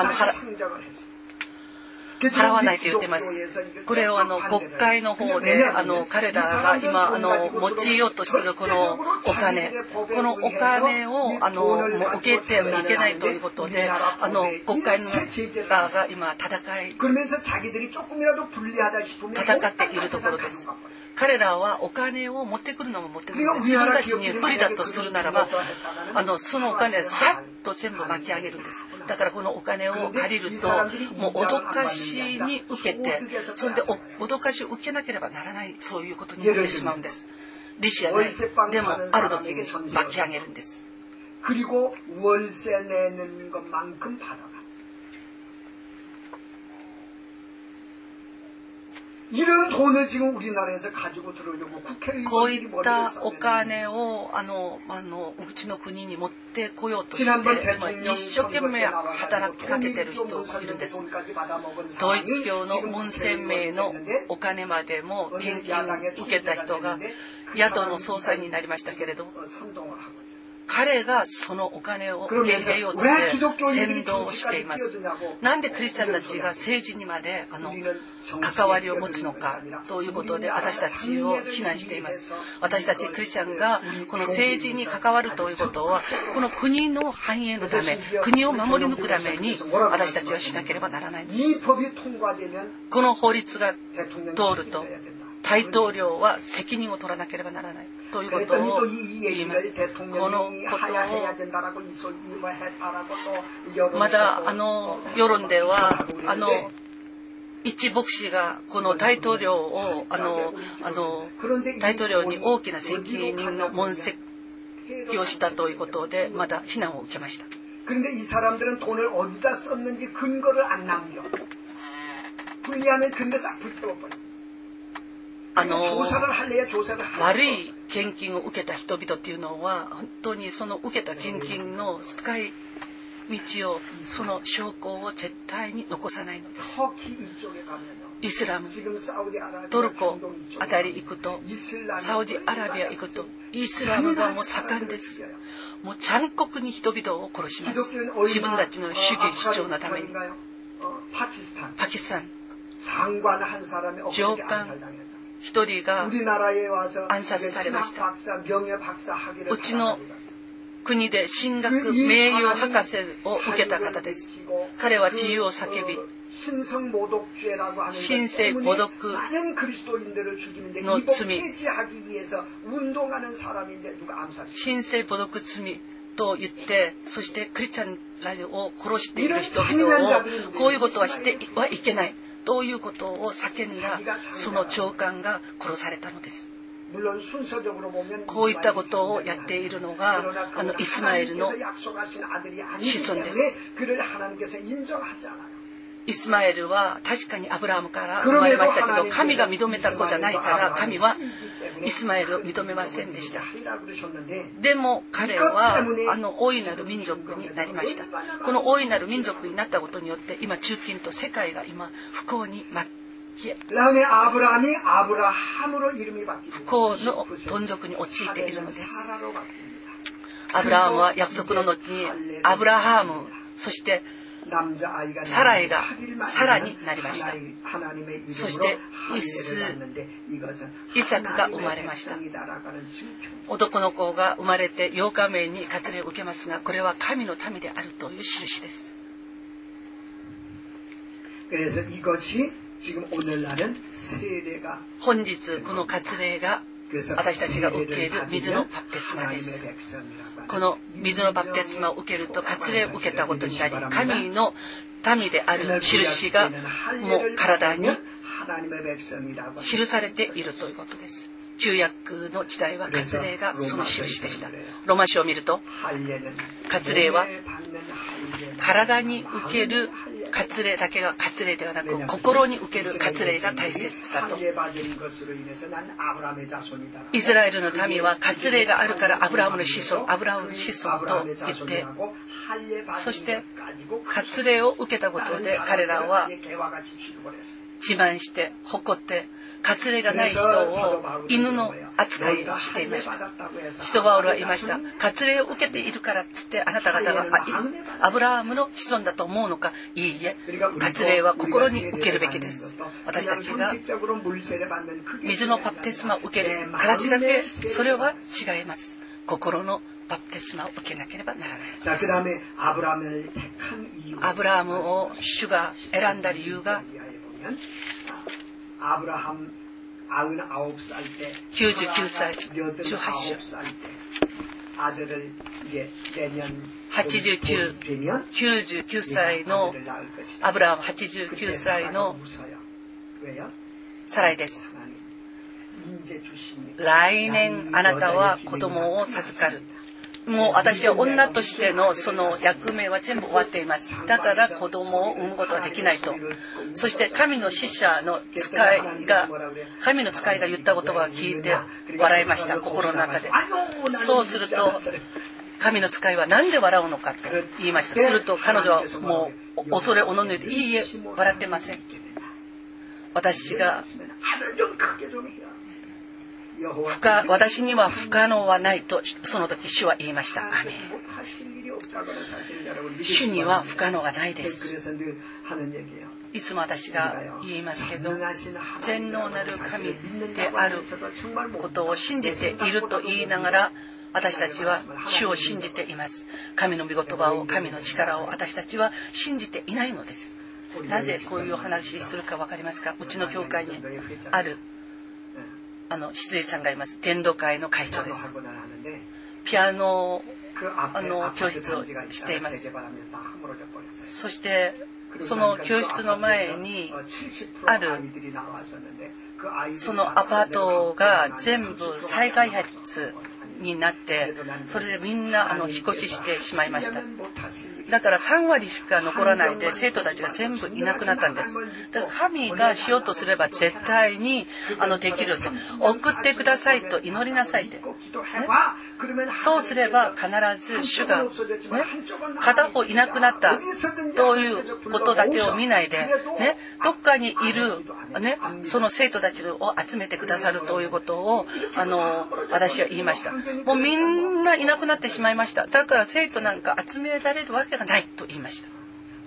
払わないと言ってます。これを国会の方で彼らが今用いようとするこのお金を受けてはいけないということで国会の方が今戦っているところです。彼らはお金を持ってくるのも持ってくるので自分たちに不利だとするならばそのお金をさっと全部巻き上げるんです。だからこのお金を借りるともう脅かしに受けてそれで脅かしを受けなければならないそういうことになってしまうんです。利子やないでもある時に巻き上げるんです。こういったお金をうちの国に持ってこようとして一生懸命働きかけている人がいるんです。統一教の文鮮明のお金までも献金を受けた人が宿の総裁になりましたけれど彼がそのお金を受け入れようとして先導をしています。なんでクリスチャンたちが政治にまで関わりを持つのかということで私たちを非難しています。私たちクリスチャンがこの政治に関わるということはこの国の繁栄のため国を守り抜くために私たちはしなければならないんです。この法律が通ると大統領は責任を取らなければならないということを言います。このことをまだ世論では一牧師がこの大統領を大統領に大きな責任の問責をしたということでまだ非難を受けました。悪い献金を受けた人々っていうのは本当にその受けた献金の使い道をその証拠を絶対に残さないのです。イスラムトルコあたり行くとサウジアラビア行くとイスラムがもう盛んです。もう残酷に人々を殺します。自分たちの主義主張のために。パキスタン上官一人が暗殺されました。うちの国で神学名誉博士を受けた方です。彼は自由を叫び神聖侮辱の罪神聖侮辱罪と言ってそしてクリスチャンらを殺している人々をこういうことはしてはいけないということを叫んだその長官が殺されたのです。こういったことをやっているのがイスマエルの子孫です。イスマエルは確かにアブラハムから生まれましたけど神が認めた子じゃないから神はイスマエルを認めませんでした。でも彼は大いなる民族になりました。この大いなる民族になったことによって今中近と世界が今不幸に不幸のどん底に陥っているのです。アブラハムは約束の後にアブラハムそしてサライがサラになりました。そしてイサクが生まれました。男の子が生まれて8日目に割礼を受けますがこれは神の民であるという印です。本日この割礼が私たちが受ける水のバプテスマです。この水のバプテスマを受けると割礼を受けたことになり神の民である印がもう体に記されているということです。旧約の時代は割礼がその印でした。ローマ書を見ると割礼は体に受ける割礼だけが割礼ではなく心に受ける割礼が大切だと。イスラエルの民は割礼があるからアブラハムの子孫と言ってそして割礼を受けたことで彼らは自慢して誇って割礼がない人を犬の扱いをしていました。使徒パウロは言いました。割礼を受けているからっつってあなた方がアブラハムの子孫だと思うのか。いいえ、割礼は心に受けるべきです。私たちが水のバプテスマを受ける形だけそれは違います。心のバプテスマを受けなければならない。アブラハムを主が選んだ理由が99歳18章99歳のアブラハム89歳のサライです。来年あなたは子供を授かる。もう私は女としてのその役目は全部終わっています。だから子供を産むことはできないと。そして神の使者の使いが言った言葉を聞いて笑いました。心の中で。そうすると神の使いは何で笑うのかと言いました。すると彼女はもう恐れおののいて、いいえ、笑ってません。私には不可能はないとその時主は言いました。アメン。主には不可能がないです。いつも私が言いますけど、全能なる神であることを信じていると言いながら、私たちは主を信じています。神の御言葉を、神の力を私たちは信じていないのです。なぜこういうお話するか分かりますか？うちの教会にある失礼さんがいます。伝道会の会長です。ピアノ教室をしています。そしてその教室の前にあるそのアパートが全部再開発になって、それでみんな引っ越ししてしまいました。だから3割しか残らないで生徒たちが全部いなくなったんです。だから神がしようとすれば絶対にできると。送ってくださいと祈りなさいって、ね、そうすれば必ず主が、ね、片方いなくなったということだけを見ないで、ね、どっかにいる、ね、その生徒たちを集めてくださるということを私は言いました。もうみんないなくなってしまいました。だから生徒なんか集められるわけがないと言いました。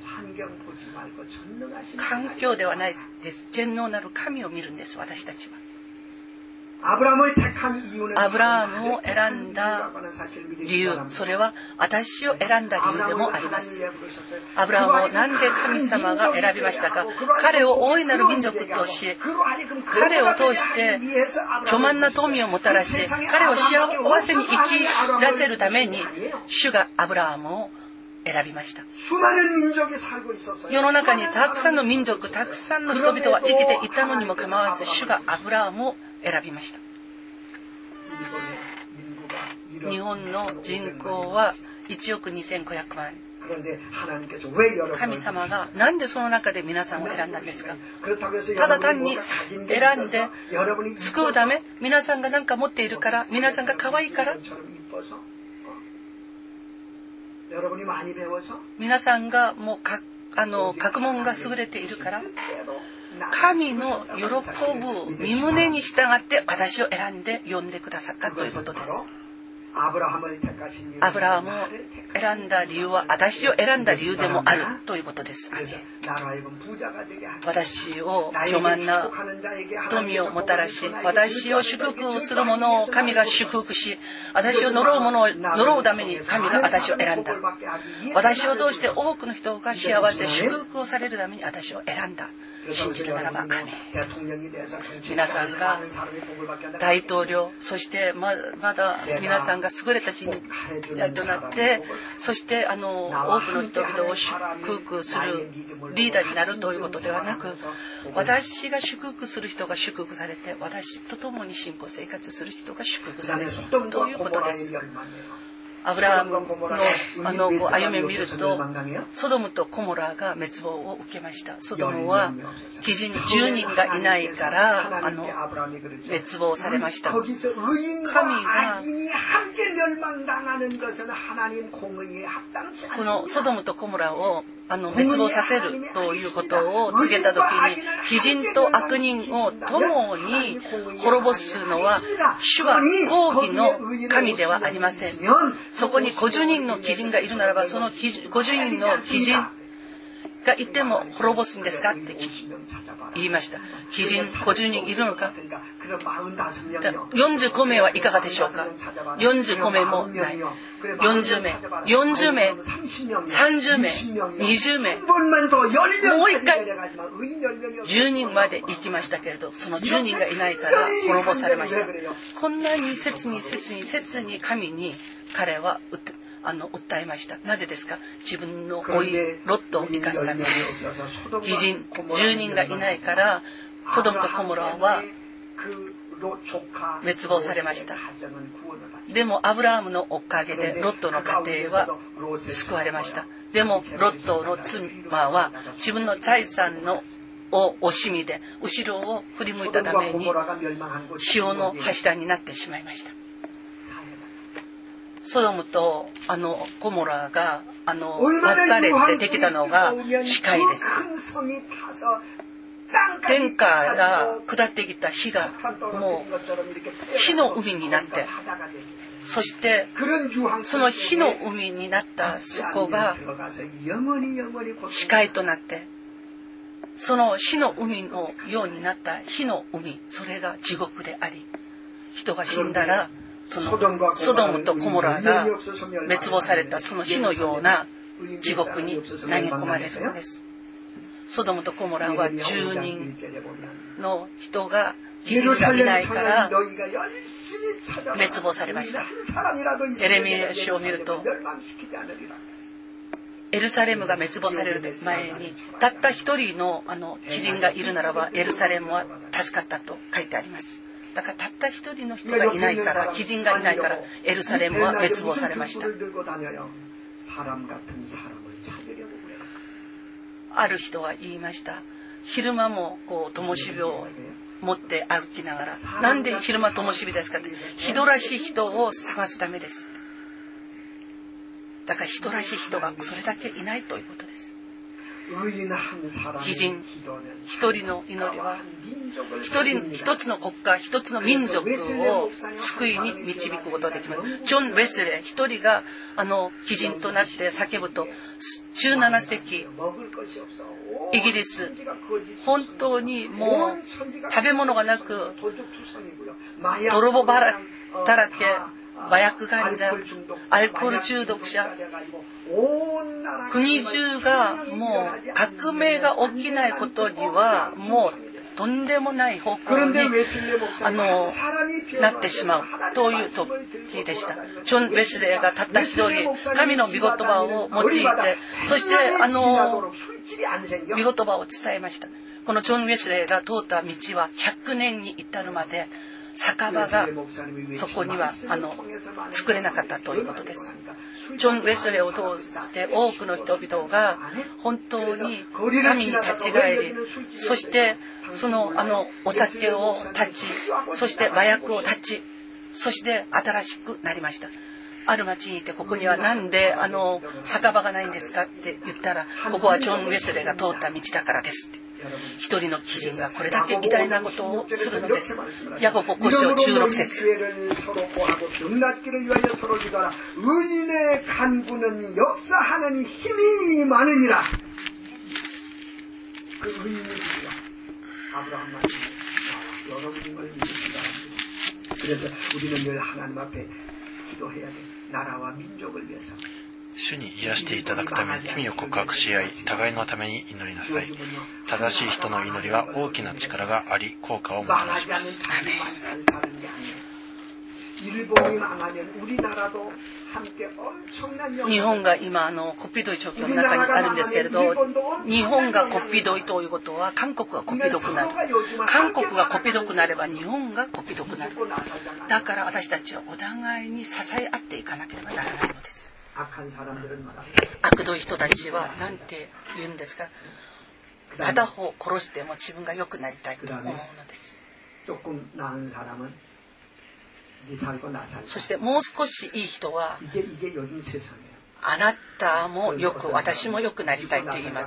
環境ではないです。全能なる神を見るんです。私たちはアブラハムを選んだ理由、それは私を選んだ理由でもあります。アブラハムをなんで神様が選びましたか？彼を大いなる民族とし、彼を通して巨万な富をもたらし、彼を幸せに生きらせるために主がアブラハムを選びました。世の中にたくさんの民族、たくさんの人々は生きていたのにもかまわず、主がアブラハムを選びました。日本の人口は1億2500万。神様がなんでその中で皆さんを選んだんですか？ただ単に選んで救うため、皆さんが何か持っているから、皆さんが可愛いから、皆さんがもう学問が優れているから、神の喜ぶ身胸に従って私を選んで呼んでくださったということです。アブラハムを選んだ理由は私を選んだ理由でもあるということです。私を巨万な富をもたらし、私を祝福する者を神が祝福し、私を呪う者を呪うために神が私を選んだ。私を通して多くの人が幸せ祝福をされるために私を選んだ。信じるならばアーメン。皆さんが大統領、そしてまだ皆さんが優れた人材となって、そして多くの人々を祝福するリーダーになるということではなく、私が祝福する人が祝福されて、私と共に信仰生活する人が祝福されるということです。アブラハムの歩みを見ると、ソドムとコモラが滅亡を受けました。ソドムは貴人10人がいないから滅亡されました。神がこのソドムとコモラを滅亡させるということを告げた時に、義人と悪人を共に滅ぼすのは、主は公義の神ではありません。そこに50人の義人がいるならば、その50人の義人がいても滅ぼすんですかって言いました。義人50人いるのか。45名はいかがでしょうか。45名もない。40名、40名、30名、20名、もう一回10人まで行きましたけれど、その10人がいないから滅ぼされました。こんなに切に神に彼は訴えました。なぜですか。自分の老いロットを生かすために。義人10人がいないからソドムとゴモラは滅亡されました。でもアブラハムのおかげでロットの家庭は救われました。でもロットの妻は自分の財産の惜しみで後ろを振り向いたために塩の柱になってしまいました。ソドムとゴモラが罰されてできたのが死海です。天から下ってきた火がもう火の海になって、そしてその火の海になったそこが死海となって、その死の海のようになった火の海、それが地獄であり、人が死んだらそのソドムとゴモラが滅亡されたその火のような地獄に投げ込まれるのです。ソドムとゴモラは10人の人が義人がいないから滅亡されました。エレミヤ書を見ると、エルサレムが滅亡される前にたった一人の義人がいるならばエルサレムは助かったと書いてあります。だからたった一人の人がいないから、義人がいないからエルサレムは滅亡されました。ある人は言いました。昼間も灯火を持って歩きながら、なんで昼間灯火ですかって、人らしい人を探すためです。だから人らしい人がそれだけいないということです。義人一人の祈りは一つの国家、一つの民族を救いに導くことができます。ジョン・ウェスレー一人が義人となって叫ぶと、17世紀イギリス、本当にもう食べ物がなく泥棒だらけ、麻薬患者、アルコール中毒者、国中がもう革命が起きないことにはもうとんでもない方向になってしまうという時でした。ジョン・ウェスレーがたった一人神の御言葉を用いて、そして御言葉を伝えました。このジョン・ウェスレーが通った道は100年に至るまで酒場がそこには作れなかったということです。ジョン・ウェスレーを通して多くの人々が本当に神に立ち返り、そしてそのお酒を断ち、そして麻薬を断ち、そして新しくなりました。ある町にいて、ここにはなんで酒場がないんですかって言ったら、ここはジョン・ウェスレーが通った道だからですって。一人の義人がこれだけ偉大なことをするのです。ヤコブ5章16節。 主に癒していただくため罪を告白し合い、互いのために祈りなさい。正しい人の祈りは大きな力があり、効果をもたらします。 日本が今こっぴどい状況の中にあるんですけれど、日本がこっぴどいということは韓国がこっぴどくなる。韓国がこっぴどくなれば日本がこっぴどくなる。だから私たちはお互いに支え合っていかなければならないのです。悪どい人たちは何て言うんですか。片方を殺しても自分が良くなりたいと思うのです。そしてもう少しいい人は、 あなたもよく、私もよくなりたいと言います。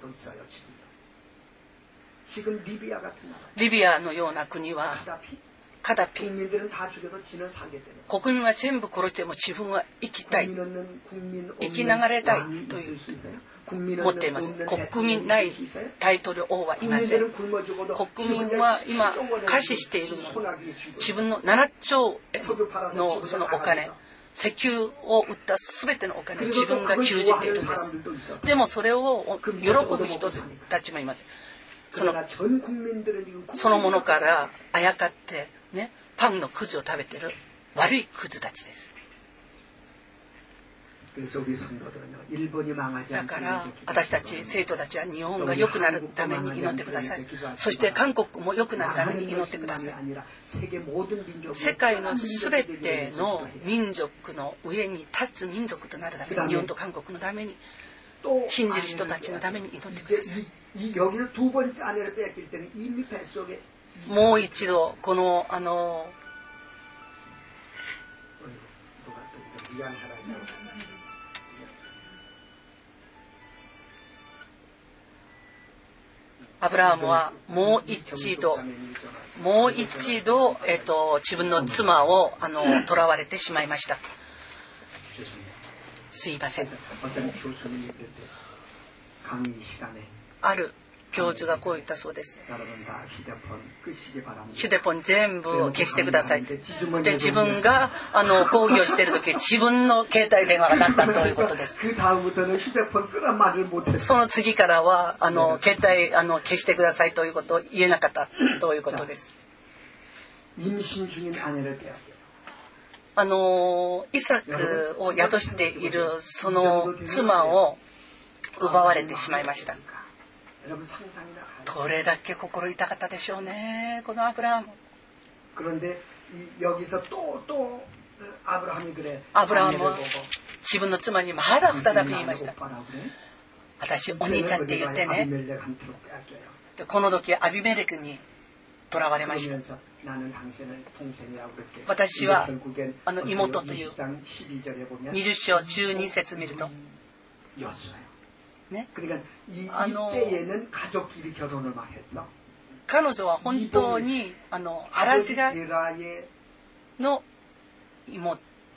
リビアのような国はカダピ、国民は全部殺しても自分は生きたい、生きながれたいという思っています。国民ない大統領王はいません。国民は今餓死しているのに、自分の7兆円のそのお金、石油を売った全てのお金を自分が牛耳っているんです。でもそれを喜ぶ人たちもいます。そのものからあやかってね、パンのくずを食べている悪いくずたちです。だから私たち生徒たちは日本が良くなるために祈ってください。そして韓国も良くなるために祈ってください。世界の全ての民族の上に立つ民族となるために、日本と韓国のために、信じる人たちのために祈ってください。もう一度このアブラハムはもう一度、自分の妻を囚われてしまいました。すいません。ある教授がこう言ったそうです。ヒュデポン全部消してください。で、自分が講義をしている時、自分の携帯電話が鳴ったということです。その次からは携帯消してくださいということを言えなかったということです。イサクを宿しているその妻を奪われてしまいました。どれだけ心痛かったでしょうね、このアブラハム。アブラハムは自分の妻にまだ再び言いました。私お兄ちゃんって言ってね。でこの時アビメレクに囚われました。私は妹という20章12節見るとね、彼女は本当に原違いの妹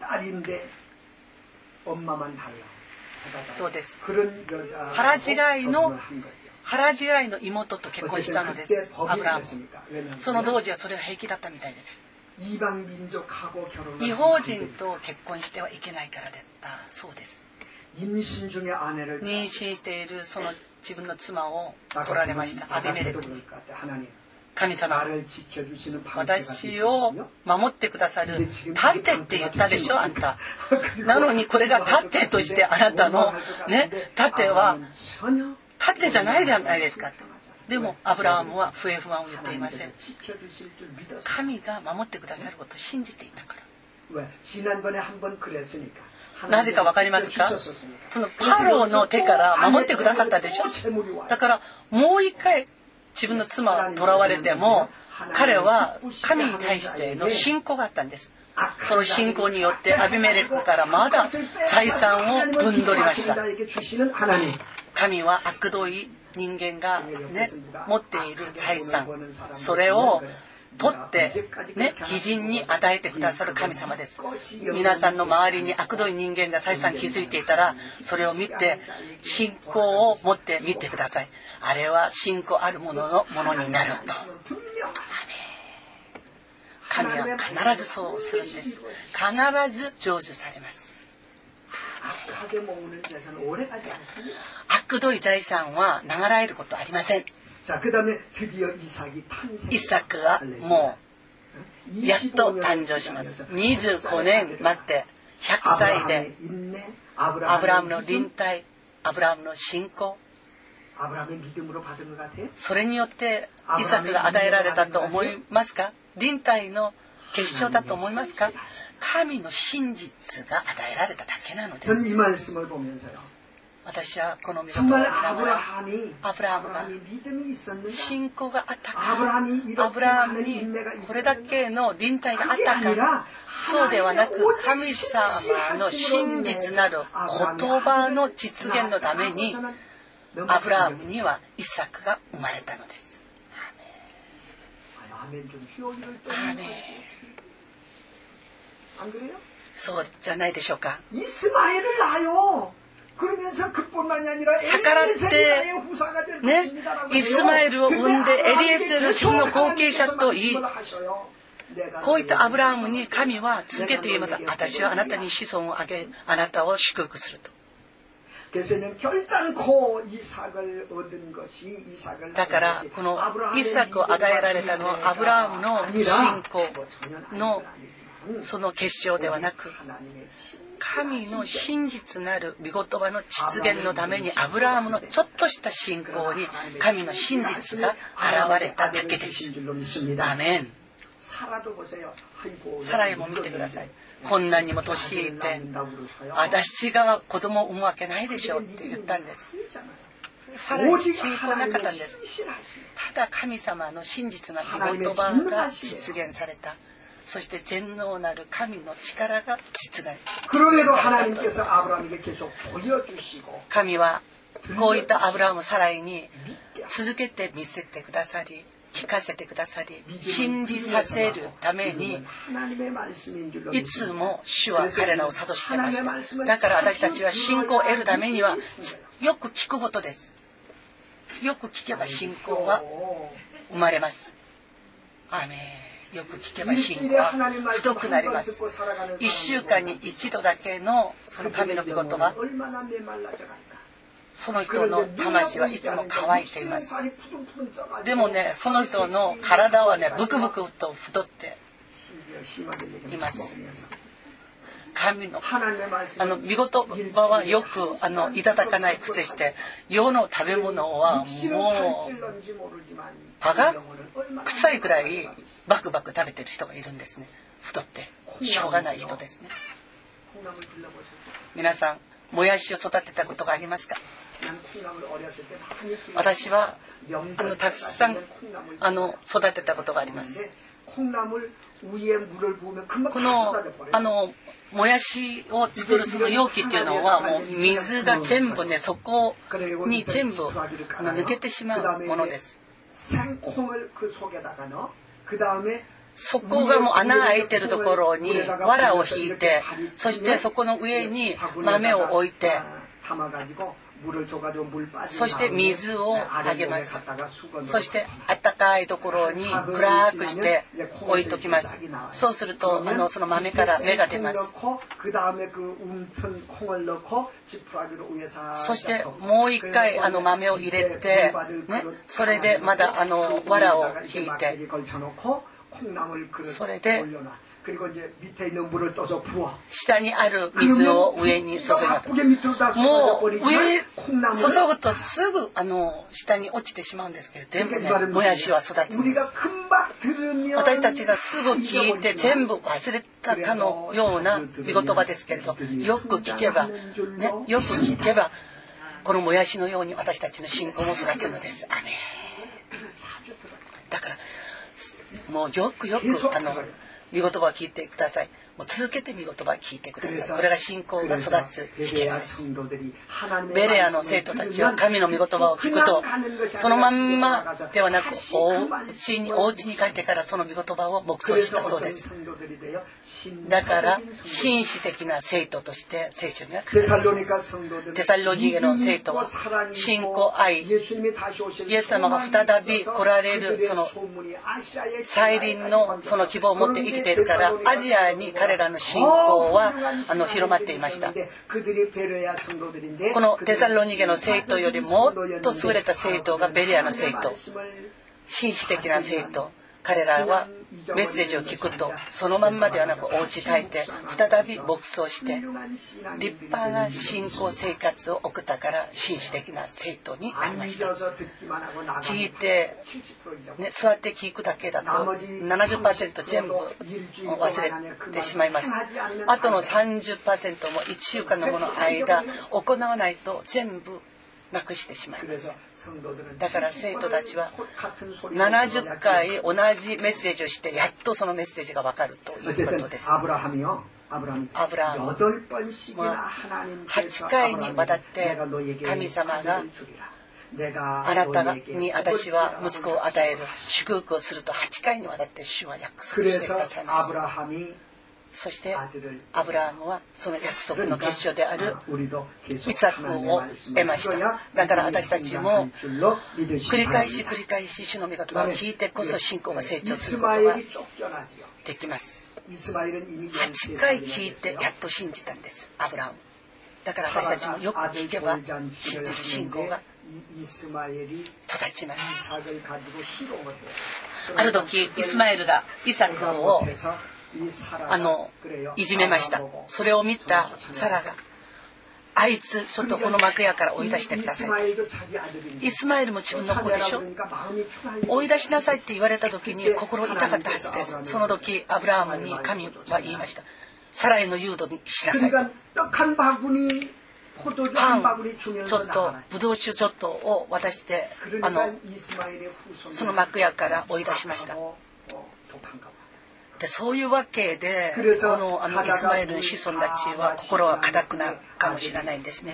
そうです。原違いの妹と結婚したのです、アブラハム。その当時はそれが平気だったみたいです。異邦人と結婚してはいけないからだったそうです。妊娠しているその自分の妻を取られました。アビメレクに、神様、私を守ってくださる盾って言ったでしょ、あんた。なのにこれが盾としてあなたのね、盾は盾じゃないじゃないですか。でもアブラハムは不平不満を言っていません。神が守ってくださることを信じていたから。なぜか分かりますか？そのパローの手から守ってくださったでしょ。だからもう一回自分の妻を囚われても彼は神に対しての信仰があったんです。その信仰によってアビメレクからまだ財産を分取りました。神は悪どい人間が、ね、持っている財産、それを取って、ね、義人に与えてくださる神様です。皆さんの周りに悪どい人間が財産築いていたら、それを見て信仰を持って見てください。あれは信仰あるもののものになると。神は必ずそうするんです。必ず成就されます。悪どい財産は流れることはありません。イサクはもうやっと誕生します。25年待って100歳でアブラハムの臨退、アブラハムの信仰、それによってイサクが与えられたと思いますか？臨退の結晶だと思いますか？神の真実が与えられただけなのです。私はこの御言葉を見ながら、アブラハムが信仰があったから、アブラハムにこれだけの臨退があったから、 そうではなく、神様の真実なる言葉の実現のためにアブラハムにはイサクが生まれたのです。アーメン。そうじゃないでしょうか。逆らってね、イスマエルを産んでエリエゼル主の後継者と言い、こういったアブラハムに神は続けて言います。私はあなたに子孫をあげ、あなたを祝福すると。だからこのイサクを与えられたのはアブラハムの信仰のその結晶ではなく、神の真実なる御言葉の実現のためにアブラハムのちょっとした信仰に神の真実が現れただけです。アーメン。サライも見てください。こんなにも年いて、私が子供を産むわけないでしょうって言ったんです。サライ信仰なかったんです。ただ神様の真実な御言葉が実現された。そして全能なる神の力が実現。神はこういったアブラハム、サライに続けて見せてくださり、聞かせてくださり、信じさせるためにいつも主は彼らを諭していました。だから私たちは信仰を得るためにはよく聞くことです。よく聞けば信仰は生まれます。アーメン。よく聞けば信仰は太くなります。1週間に1度だけのその神の御言葉、その人の魂はいつも乾いています。でもね、その人の体はね、ブクブクと太っています。神の御言葉はよくいただかないくせして、世の食べ物はもう歯が臭いくらいバクバク食べてる人がいるんですね。太ってしょうがない人ですね。皆さん、もやしを育てたことがありますか？私はたくさん育てたことがあります。このもやしを作るその容器っていうのはもう水が全部ね、そこに全部抜けてしまうものです。そこがもう穴が開いてるところに藁を引いて、そしてそこの上に豆を置いて、そして水をあげます。そして暖かいところに暗くして置いときます。そうするとその豆から芽が出ます。そしてもう一回豆を入れて、ね、それでまだ藁を引いて、それで下にある水を上に注ぎます。もう上に注ぐとすぐ下に落ちてしまうんですけど、でもね、もやしは育つんです。私たちがすぐ聞いて全部忘れたかのような御言葉ですけれど、よく聞けば、ね、よく聞けばこのもやしのように私たちの信仰も育つのです。アメン。だからもうよく御言葉を聞いてください。もう続けて御言葉を聞いてください。これが信仰が育つ秘訣です。ベレアの生徒たちは神の御言葉を聞くと、そのまんまではなくお家に帰ってからその御言葉を黙想したそうです。だから紳士的な生徒として聖書には書かれています。テサロニケの生徒は信仰愛、イエス様が再び来られるその再臨のその希望を持って生きているから、アジアに彼らの信仰は広まっていました。このテサロニケの生徒よりもっと優れた生徒がベレアの生徒、紳士的な生徒。彼らはメッセージを聞くとそのまんまではなくお家帰って再び黙想して立派な信仰生活を送ったから紳士的な生徒になりました。聞いて、ね、座って聞くだけだと 70% 全部忘れてしまいます。あとの 30% も1週間のもの間行わないと全部なくしてしまいます。 だから生徒たちは70回同じメッセージをしてやっとそのメッセージが分かるということです。アブラハムは8回にわたって神様があなたに私は息子を与える祝福をすると8回にわたって主は約束してくださいました。そしてアブラハムはその約束の結晶であるイサクを得ました。だから私たちも繰り返し主の御言葉を聞いてこそ信仰が成長することができます。8回聞いてやっと信じたんです、アブラハム。だから私たちもよく聞けば知っている信仰が育ちます。ある時イスマエルがイサクをいじめました。それを見たサラが、あいつちょっとこの幕屋から追い出してください。イスマエルも自分の子でしょ。追い出しなさいって言われた時に心痛かったはずです。その時アブラハムに神は言いました。サラへの誘導にしなさい。パンちょっとブドウ酒ちょっとを渡してその幕屋から追い出しました。でそういうわけでこのイスマエルの子孫たちは心は固くなるかもしれないんですね。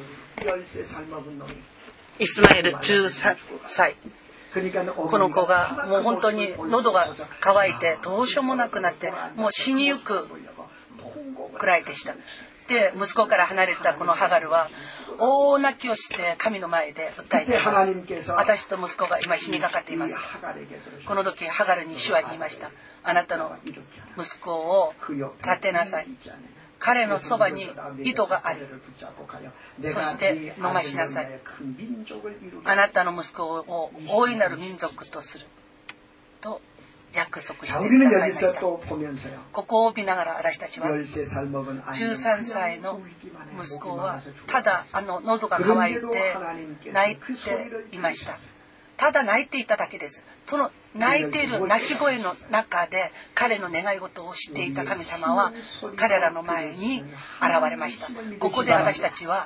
イスマエル13歳、この子がもう本当に喉が渇いてどうしようもなくなってもう死にゆくくらいでした。で息子から離れたこのハガルは大泣きをして神の前で訴えています。私と息子が今死にかかっています。この時ハガルに主は言いました。あなたの息子を立てなさい。彼のそばに糸がある。そして飲ましなさい。あなたの息子を大いなる民族とすると約束してくださいました。ここを見ながら私たちは13歳の息子はただ喉が渇いて泣いていました。ただ泣いていただけです。その泣いている泣き声の中で彼の願い事を知っていた神様は彼らの前に現れました。ここで私たちの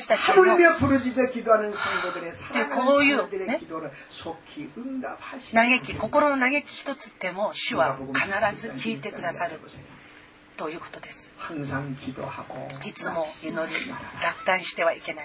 こういうね嘆き、心の嘆き一つでも主は必ず聞いてくださるということです。いつも祈り落胆してはいけない。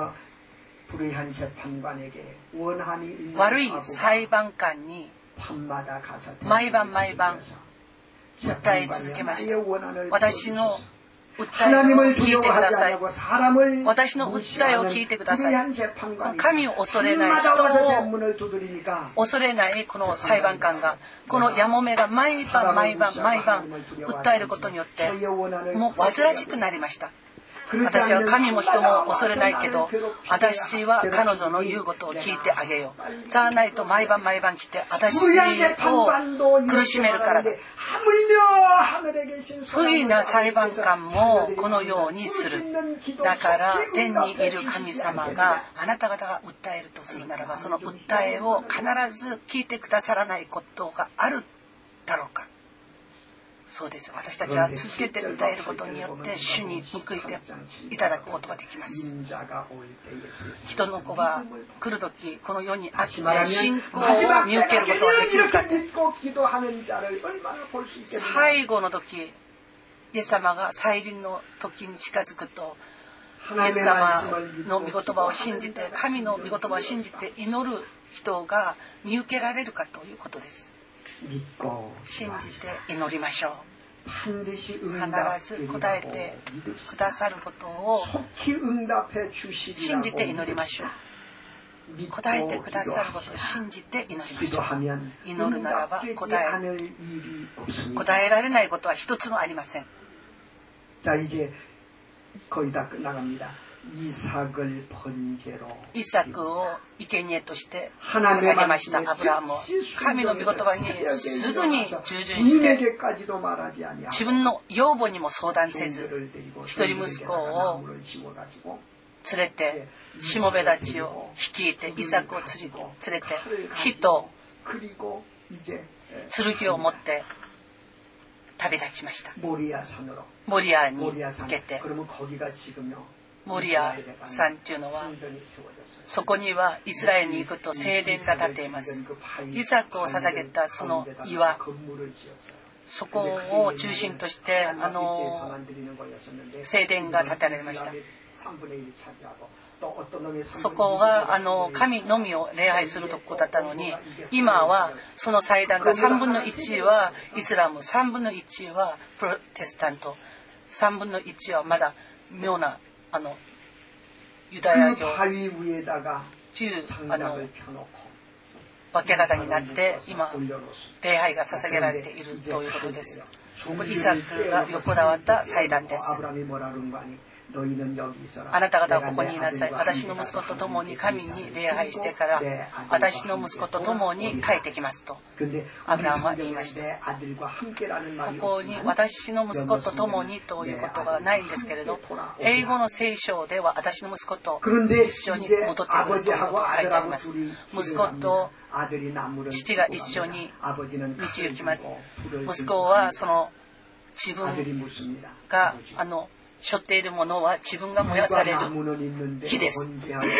悪い裁判官に毎晩訴え続けました。私の訴えを聞いてください。私の訴えを聞いてください。神を恐れない人を恐れないこの裁判官がこのやもめが毎晩訴えることによってもう煩わしくなりました。私は神も人も恐れないけど私は彼女の言うことを聞いてあげよう。じゃないと毎晩来て私を苦しめるからだ。不義な裁判官もこのようにする。だから天にいる神様があなた方が訴えるとするならばその訴えを必ず聞いてくださらないことがあるだろうか。そうです。私たちは続けて訴えることによって主に報いていただくことができます。人の子が来るときこの世にあって信仰を見受けることができるか。最後の時イエス様が再臨の時に近づくとイエス様の御言葉を信じて神の御言葉を信じて祈る人が見受けられるかということです。信じて祈りましょう。必ず答えてくださることを信じて祈りましょう。答えてくださることを信じて祈りましょう。祈るならば答えられないことは一つもありません。イサクを生贄として捧げましたアブラハムは神の御言葉にすぐに従順して自分の養母にも相談せず一人息子を連れてしもべたちを率いてイサクを連れて火と剣を持って旅立ちました。モリアに向けてモリア山というのは、そこにはイスラエルに行くと聖殿が建っています。イサクを捧げたその岩、そこを中心として聖殿が建てられました。そこが神のみを礼拝するところだったのに、今はその祭壇が3分の1はイスラム、3分の1はプロテスタント、3分の1はまだ妙なユダヤ教という分け方になって今礼拝が捧げられているということです。イサクが横たわった祭壇です。あなた方はここにいなさい。私の息子と共に神に礼拝してから私の息子と共に帰ってきますとアブラハムは言いました。ここに私の息子と共にということがないんですけれど、英語の聖書では私の息子と一緒に戻ってくるということが書いてあります。息子と父が一緒に道行きます。息子はその自分が背負っているものは自分が燃やされる火です。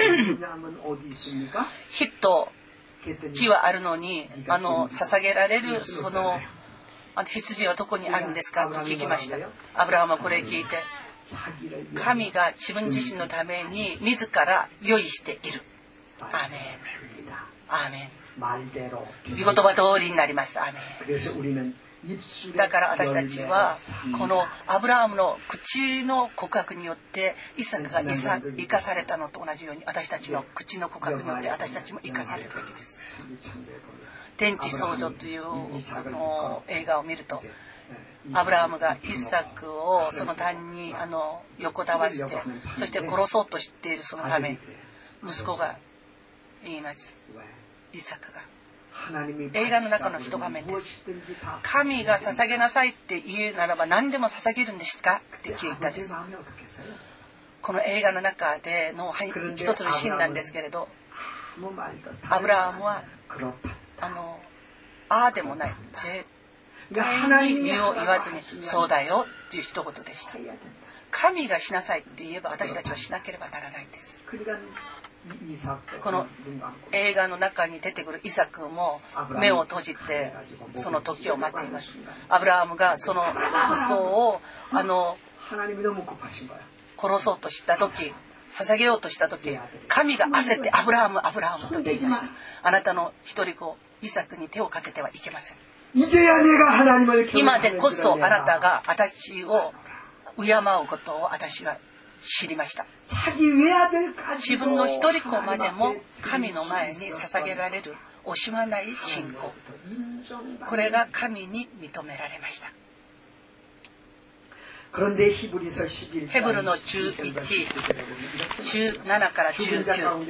火と木はあるのに捧げられるその羊はどこにあるんですかと聞きました。アブラハムはこれを聞いて、神が自分自身のために自ら用意している。アーメン。アーメン。御言葉通りになります。アーメン。だから私たちはこのアブラハムの口の告白によってイサクが生かされたのと同じように、私たちの口の告白によって私たちも生かされるべきです。天地創造という映画を見ると、アブラハムがイサクをその谷に横たわして、そして殺そうとしているそのため、息子が言います。イサクが映画の中の一場面です。神が捧げなさいって言うならば何でも捧げるんですかって聞いたんです。この映画の中での一つのシーンなんですけれど、アブラハムはああでもない絶対に理を言わずにそうだよっていう一言でした。神がしなさいって言えば私たちはしなければならないんです。この映画の中に出てくるイサクも目を閉じてその時を待っています。アブラハムがその息子を殺そうとした時、捧げようとした時、神が焦ってアブラハムアブラハムと言いました。あなたの一人子イサクに手をかけてはいけません。今でこそあなたが私を敬うことを私は知りました。自分の一人子までも神の前に捧げられる惜しまない信仰、これが神に認められました。ヘブルの11、17から19、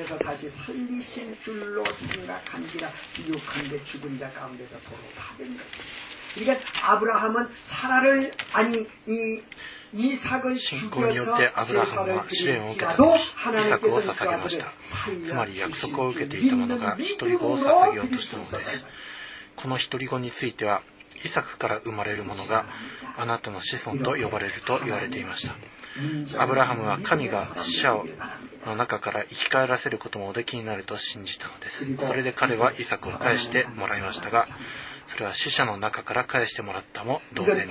信仰によってアブラハムは試練を受けたのにイサクを捧げました。つまり約束を受けていた者が一人子を捧げようとしたのです。この一人子についてはイサクから生まれる者があなたの子孫と呼ばれると言われていました。アブラハムは神が死者の中から生き返らせることもおできになると信じたのです。それで彼はイサクを返してもらいましたが、それは死者の中から返してもらったも同然です。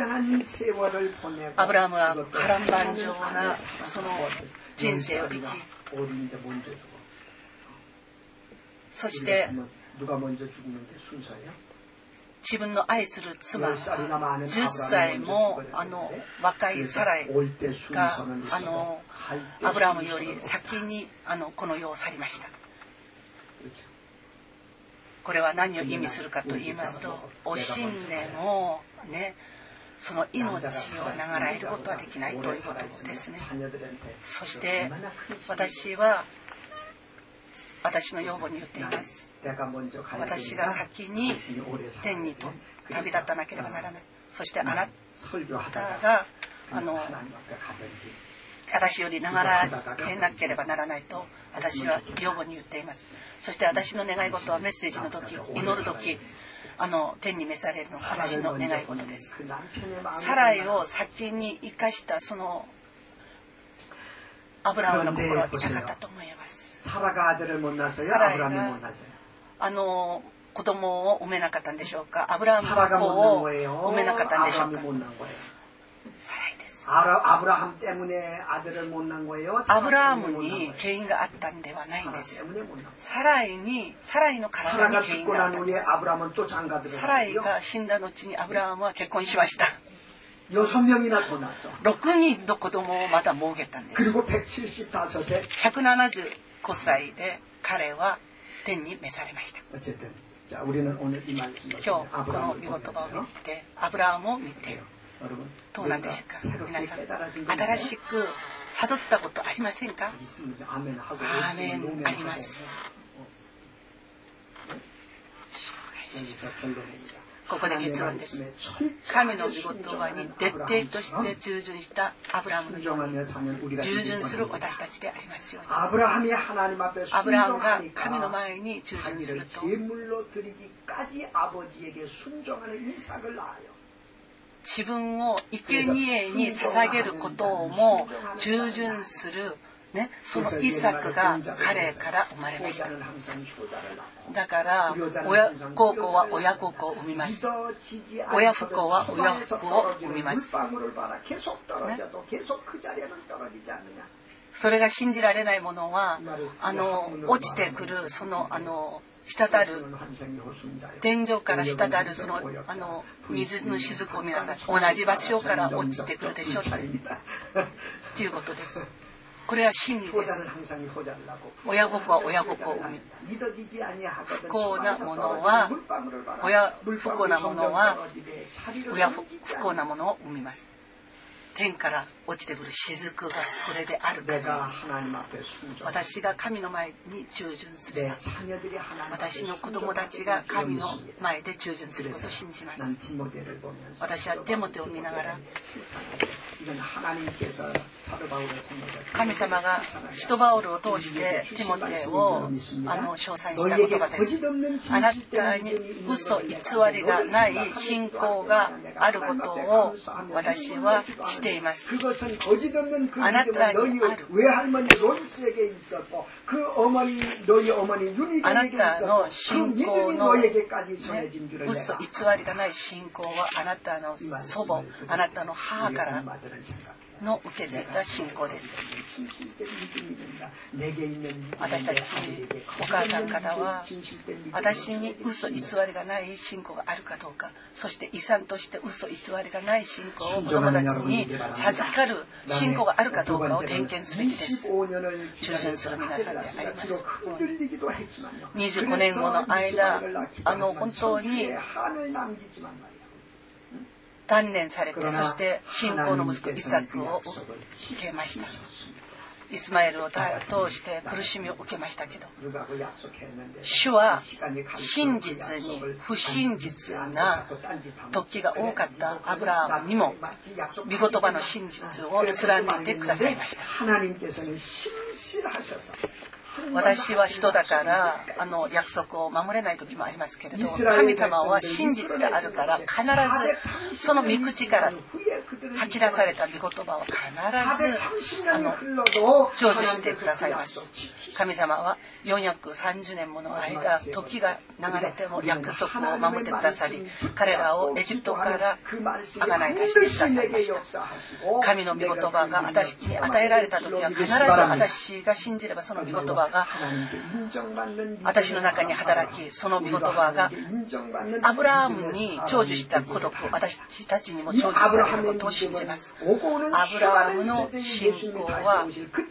アブラハムは波乱万丈なその人生を生き、そして自分の愛する妻が10歳も若いサライがアブラハムより先にこの世を去りました。これは何を意味するかと言いますと、おしんねもね、その命を長らえることはできないということですね。そして私は私の養母に言っています。私が先に天に旅立たなければならない。そしてあなたが私より長らえなければならないと私は養母に言っています。そして私の願い事はメッセージの時、祈る時、天に召されるのが私の願い事です。サライを先に生かしたそのアブラハムの心は痛かったと思います。サライが子供を産めなかったんでしょうか。アブラハムの子を産めなかったんでしょうか。サライです。アブラハムに原因があったんではないんですよ。サライの体に原因があったんです。サライが死んだ後にアブラハムは結婚しました。6人の子供をまた設けたんです。175歳で彼は天に召されました。今日この御言葉を見て、アブラハムを見てどうなんでしょうか。皆さん、新しく悟ったことありませんか。アーメンあります。ここで結論です。神の御言葉に徹底として従順したアブラハムのように従順する私たちでありますように。アブラハムが神の前に従順すると、自分を生贄に捧げることをも従順するそのイサクが彼から生まれました。だから親孝行は親孝行を生みます。親不孝は親不孝を生みます。それが信じられないものは落ちてくるその滴る天井から滴るその水の雫を皆さん同じ場所から落ちてくるでしょうということです。これは真理です。親孝行は親孝行を生み、不幸なものは親不幸なものは親不幸なものを生みます。天から落ちてくる雫がそれであるから私が神の前に従順すれば私の子供たちが神の前で従順することを信じます。私はテモテを見ながら神様が使徒パウロを通してテモテを称賛した言葉です。あなたに嘘偽りがない信仰があることを私はしています。あなたにあるあなたの信仰の、嘘偽りがない信仰はあなたの祖母あなたの母からの受け継いだ信仰です。私たちお母さん方は私に嘘偽りがない信仰があるかどうか、そして遺産として嘘偽りがない信仰を子供たちに授かる信仰があるかどうかを点検すべきです。従順する皆さんであります。25年後の間本当に断念されて、そして信仰の息子イサクを受けました。イスマエルを通して苦しみを受けましたけど、主は真実に不真実な時が多かったアブラハムにも御言葉の真実を貫いてくださいました。私は人だから約束を守れない時もありますけれど、神様は真実であるから必ずその御口から吐き出された御言葉を必ず成就してくださいます。神様は430年もの間時が流れても約束を守ってくださり、彼らをエジプトから贖い出してくださいました。神の御言葉が私に与えられた時は必ず私が信じればその御言葉が私の中に働き、その御言葉がアブラハムに成就した孤独を私たちにも成就されることを信じます。アブラハムの信仰は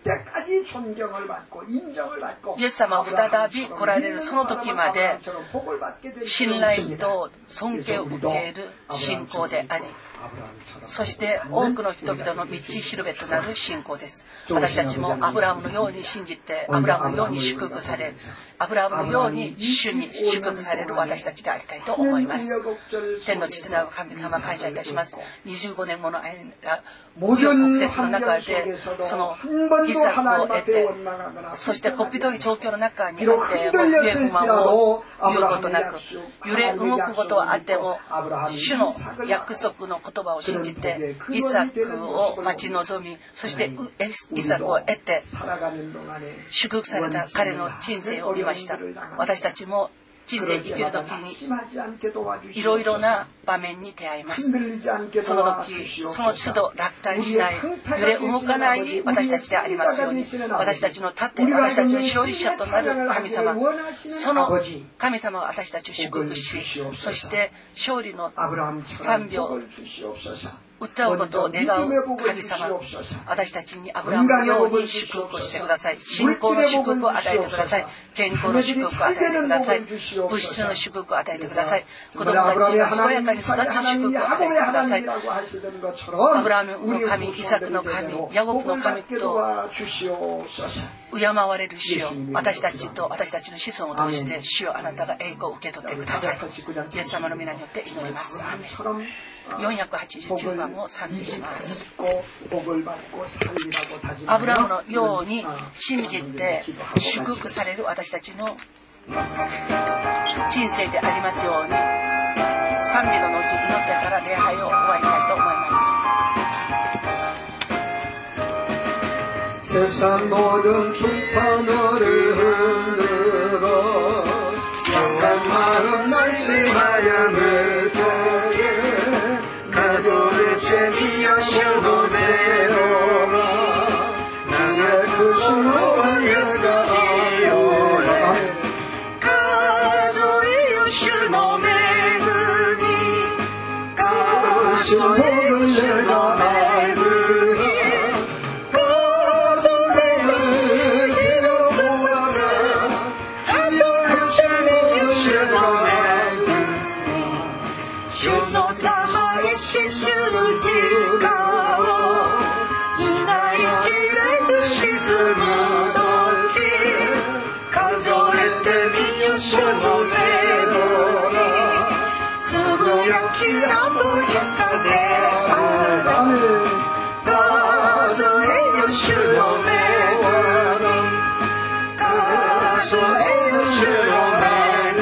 イエス様が再び来られるその時まで信頼と尊敬を受ける信仰であり、そして多くの人々の道しるべとなる信仰です。私たちもアブラハムのように信じてアブラハハムのように祝福され、アブラハムのように主に祝福される私たちでありたいと思います。天の父なる神様、感謝いたします。25年もの間、紆余曲折の中でそのイサクを得て、そしてこっぴどい状況の中にあっても不平不満を言うことなく、揺れ動くことはあっても主の約束の言葉を信じてイサクを待ち望み、そしてイサクを得て祝福された彼の人生を見ました。私たちも人生生きるときにいろいろな場面に出会います。その時、その都度落胆しない、揺れ動かない私たちでありますように、私たちの盾、私たちの勝利者となる神様、その神様が私たちを祝福し、そして勝利の賛美を歌うことを願う神様、私たちにアブラハムのように祝福をしてください。信仰の祝福を与えてください。健康の祝福を与えてください。物質の祝福を与えてください。子供たちが健やかに育つ祝福を与えてください。アブラハムの神、イサクの神、ヤコブの神と敬われる主よ、私たちと私たちの子孫を通して主よ、あなたが栄光を受け取ってください。イエス様の皆によって祈ります。アーメン。489番を賛美します。アブラハムのように信じて祝福される私たちの人生でありますように、賛美の後祈ってから礼拝を終わりたいと思います。 세상 모든 풍파노를 흔들어 영한 마음 말씀하여 그때에 가족의 재미여 주노대로라 나의 구주로 예수이오라 가족이여 주노恵み 가족이여 주노恵み 주를 길가로 이나의 길에서 씻음으던 길 가져의 때미 예수로 내도라 스무야키 아무 약간에 가져의 예수로 내도라 가져의 예수로 내도라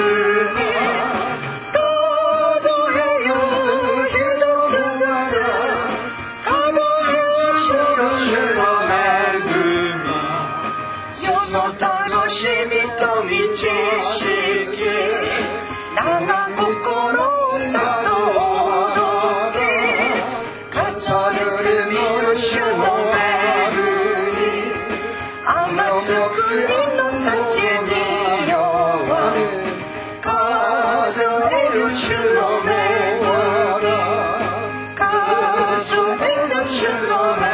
나가心誘う가져를 믿을 주의恵み 아마 특별히 너 사진이여 가져를 주의恵み 가져를 주의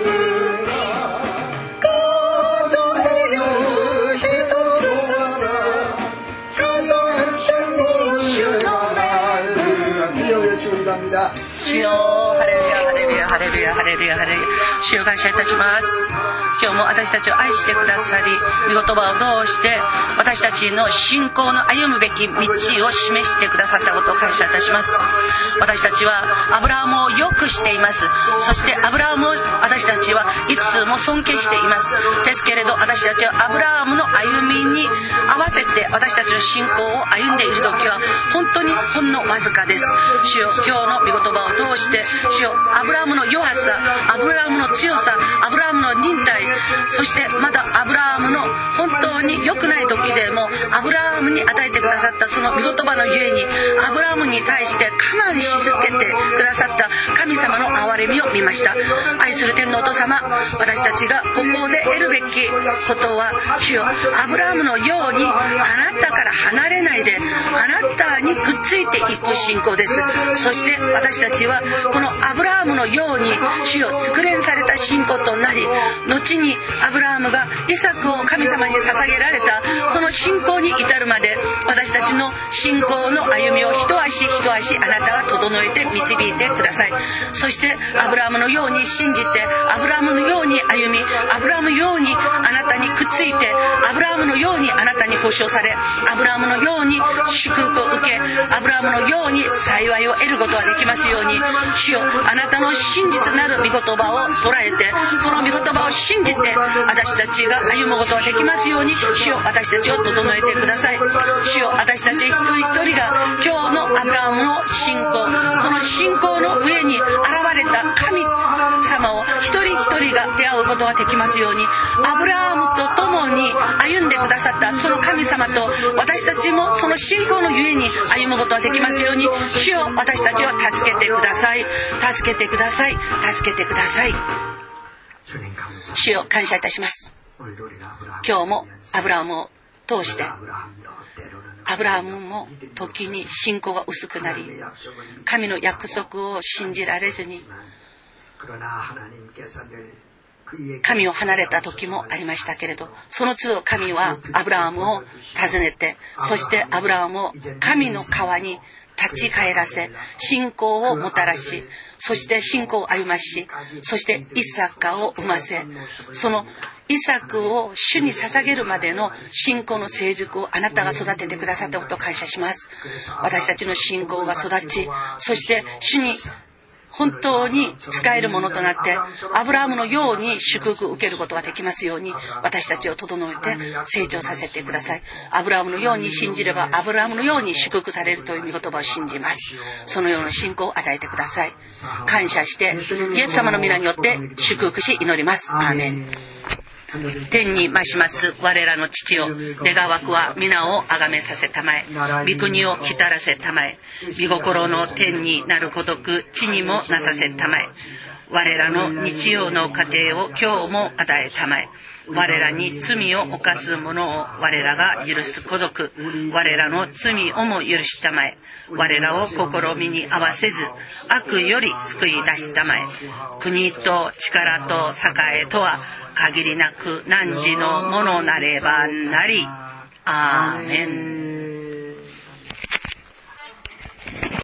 주여 할렐루야 할렐루야 할렐루야 할렐루야 할렐루야 주여感謝いたします。今日も私たちを愛してくださり、御言葉を通して私たちの信仰の歩むべき道を示してくださったことを感謝いたします。私たちはアブラハムをよくしています。そしてアブラハムを私たちはいつも尊敬しています。ですけれど私たちはアブラハムの歩みに合わせて私たちの信仰を歩んでいる時は本当にほんのわずかです。主よ、今日の御言葉を通して主よ、アブラハムの弱さ、アブラハムの強さ、アブラハムの忍耐、そしてまだアブラハムの本当に良くない時でもアブラハムに与えてくださったその御言葉のゆえにアブラハムに対して我慢し続けてくださった神様の憐れみを見ました。愛する天のお父様、私たちがここで得るべきことは主よ、アブラハムのようにあなたから離れないであなたにくっついていく信仰です。そして私たちはこのアブラハムのように主よ、作練された信仰となり、後にアブラハムがイサクを神様に捧げられたその信仰に至るまで私たちの信仰の歩みを一足一足あなたが整えて導いてください。そしてアブラハムのように信じて、アブラハムのように歩み、アブラハムのようにあなたにくっついて、アブラハムのようにあなたに保証され、アブラハムのように祝福を受け、アブラハムのように幸いを得ることができますように、主よ、あなたの真実なる御言葉を捉えて、その御言葉を信じて私たちが歩むことができますように、主よ、私たちを整えてください。主よ、私たち一人一人が今日のアブラハムの信仰、その信仰の上に現れた神様を一人一人が出会うことができますように、アブラハムと共に歩んでくださったその神様と私たちもその信仰のゆえに歩むことができますように、主よ、私たちを助けてください。助けてください。助けてください。主よ、感謝いたします。今日もアブラハムを通して、アブラハムも時に信仰が薄くなり、神の約束を信じられずに神を離れた時もありましたけれど、その都度神はアブラハムを訪ねて、そしてアブラハムを神の川に立ち返らせ、信仰をもたらし、そして信仰を歩まし、そしてイサカを産ませ、そのイサクを主に捧げるまでの信仰の成熟をあなたが育ててくださったことを感謝します。私たちの信仰が育ち、そして主に本当に使えるものとなって、アブラハムのように祝福を受けることができますように、私たちを整えて成長させてください。アブラハムのように信じれば、アブラハムのように祝福されるという御言葉を信じます。そのような信仰を与えてください。感謝して、イエス様の皆によって祝福し祈ります。アーメン。天に増します我らの父よ、願わくは皆をあがめさせたまえ、御国を来たらせたまえ、御心の天になるごとく地にもなさせたまえ。我らの日曜の糧を今日も与えたまえ。我らに罪を犯す者を我らが許す孤独、我らの罪をも許したまえ。我らを試みに合わせず悪より救い出したまえ。国と力と栄とは限りなく汝のものなればなり。アーメン。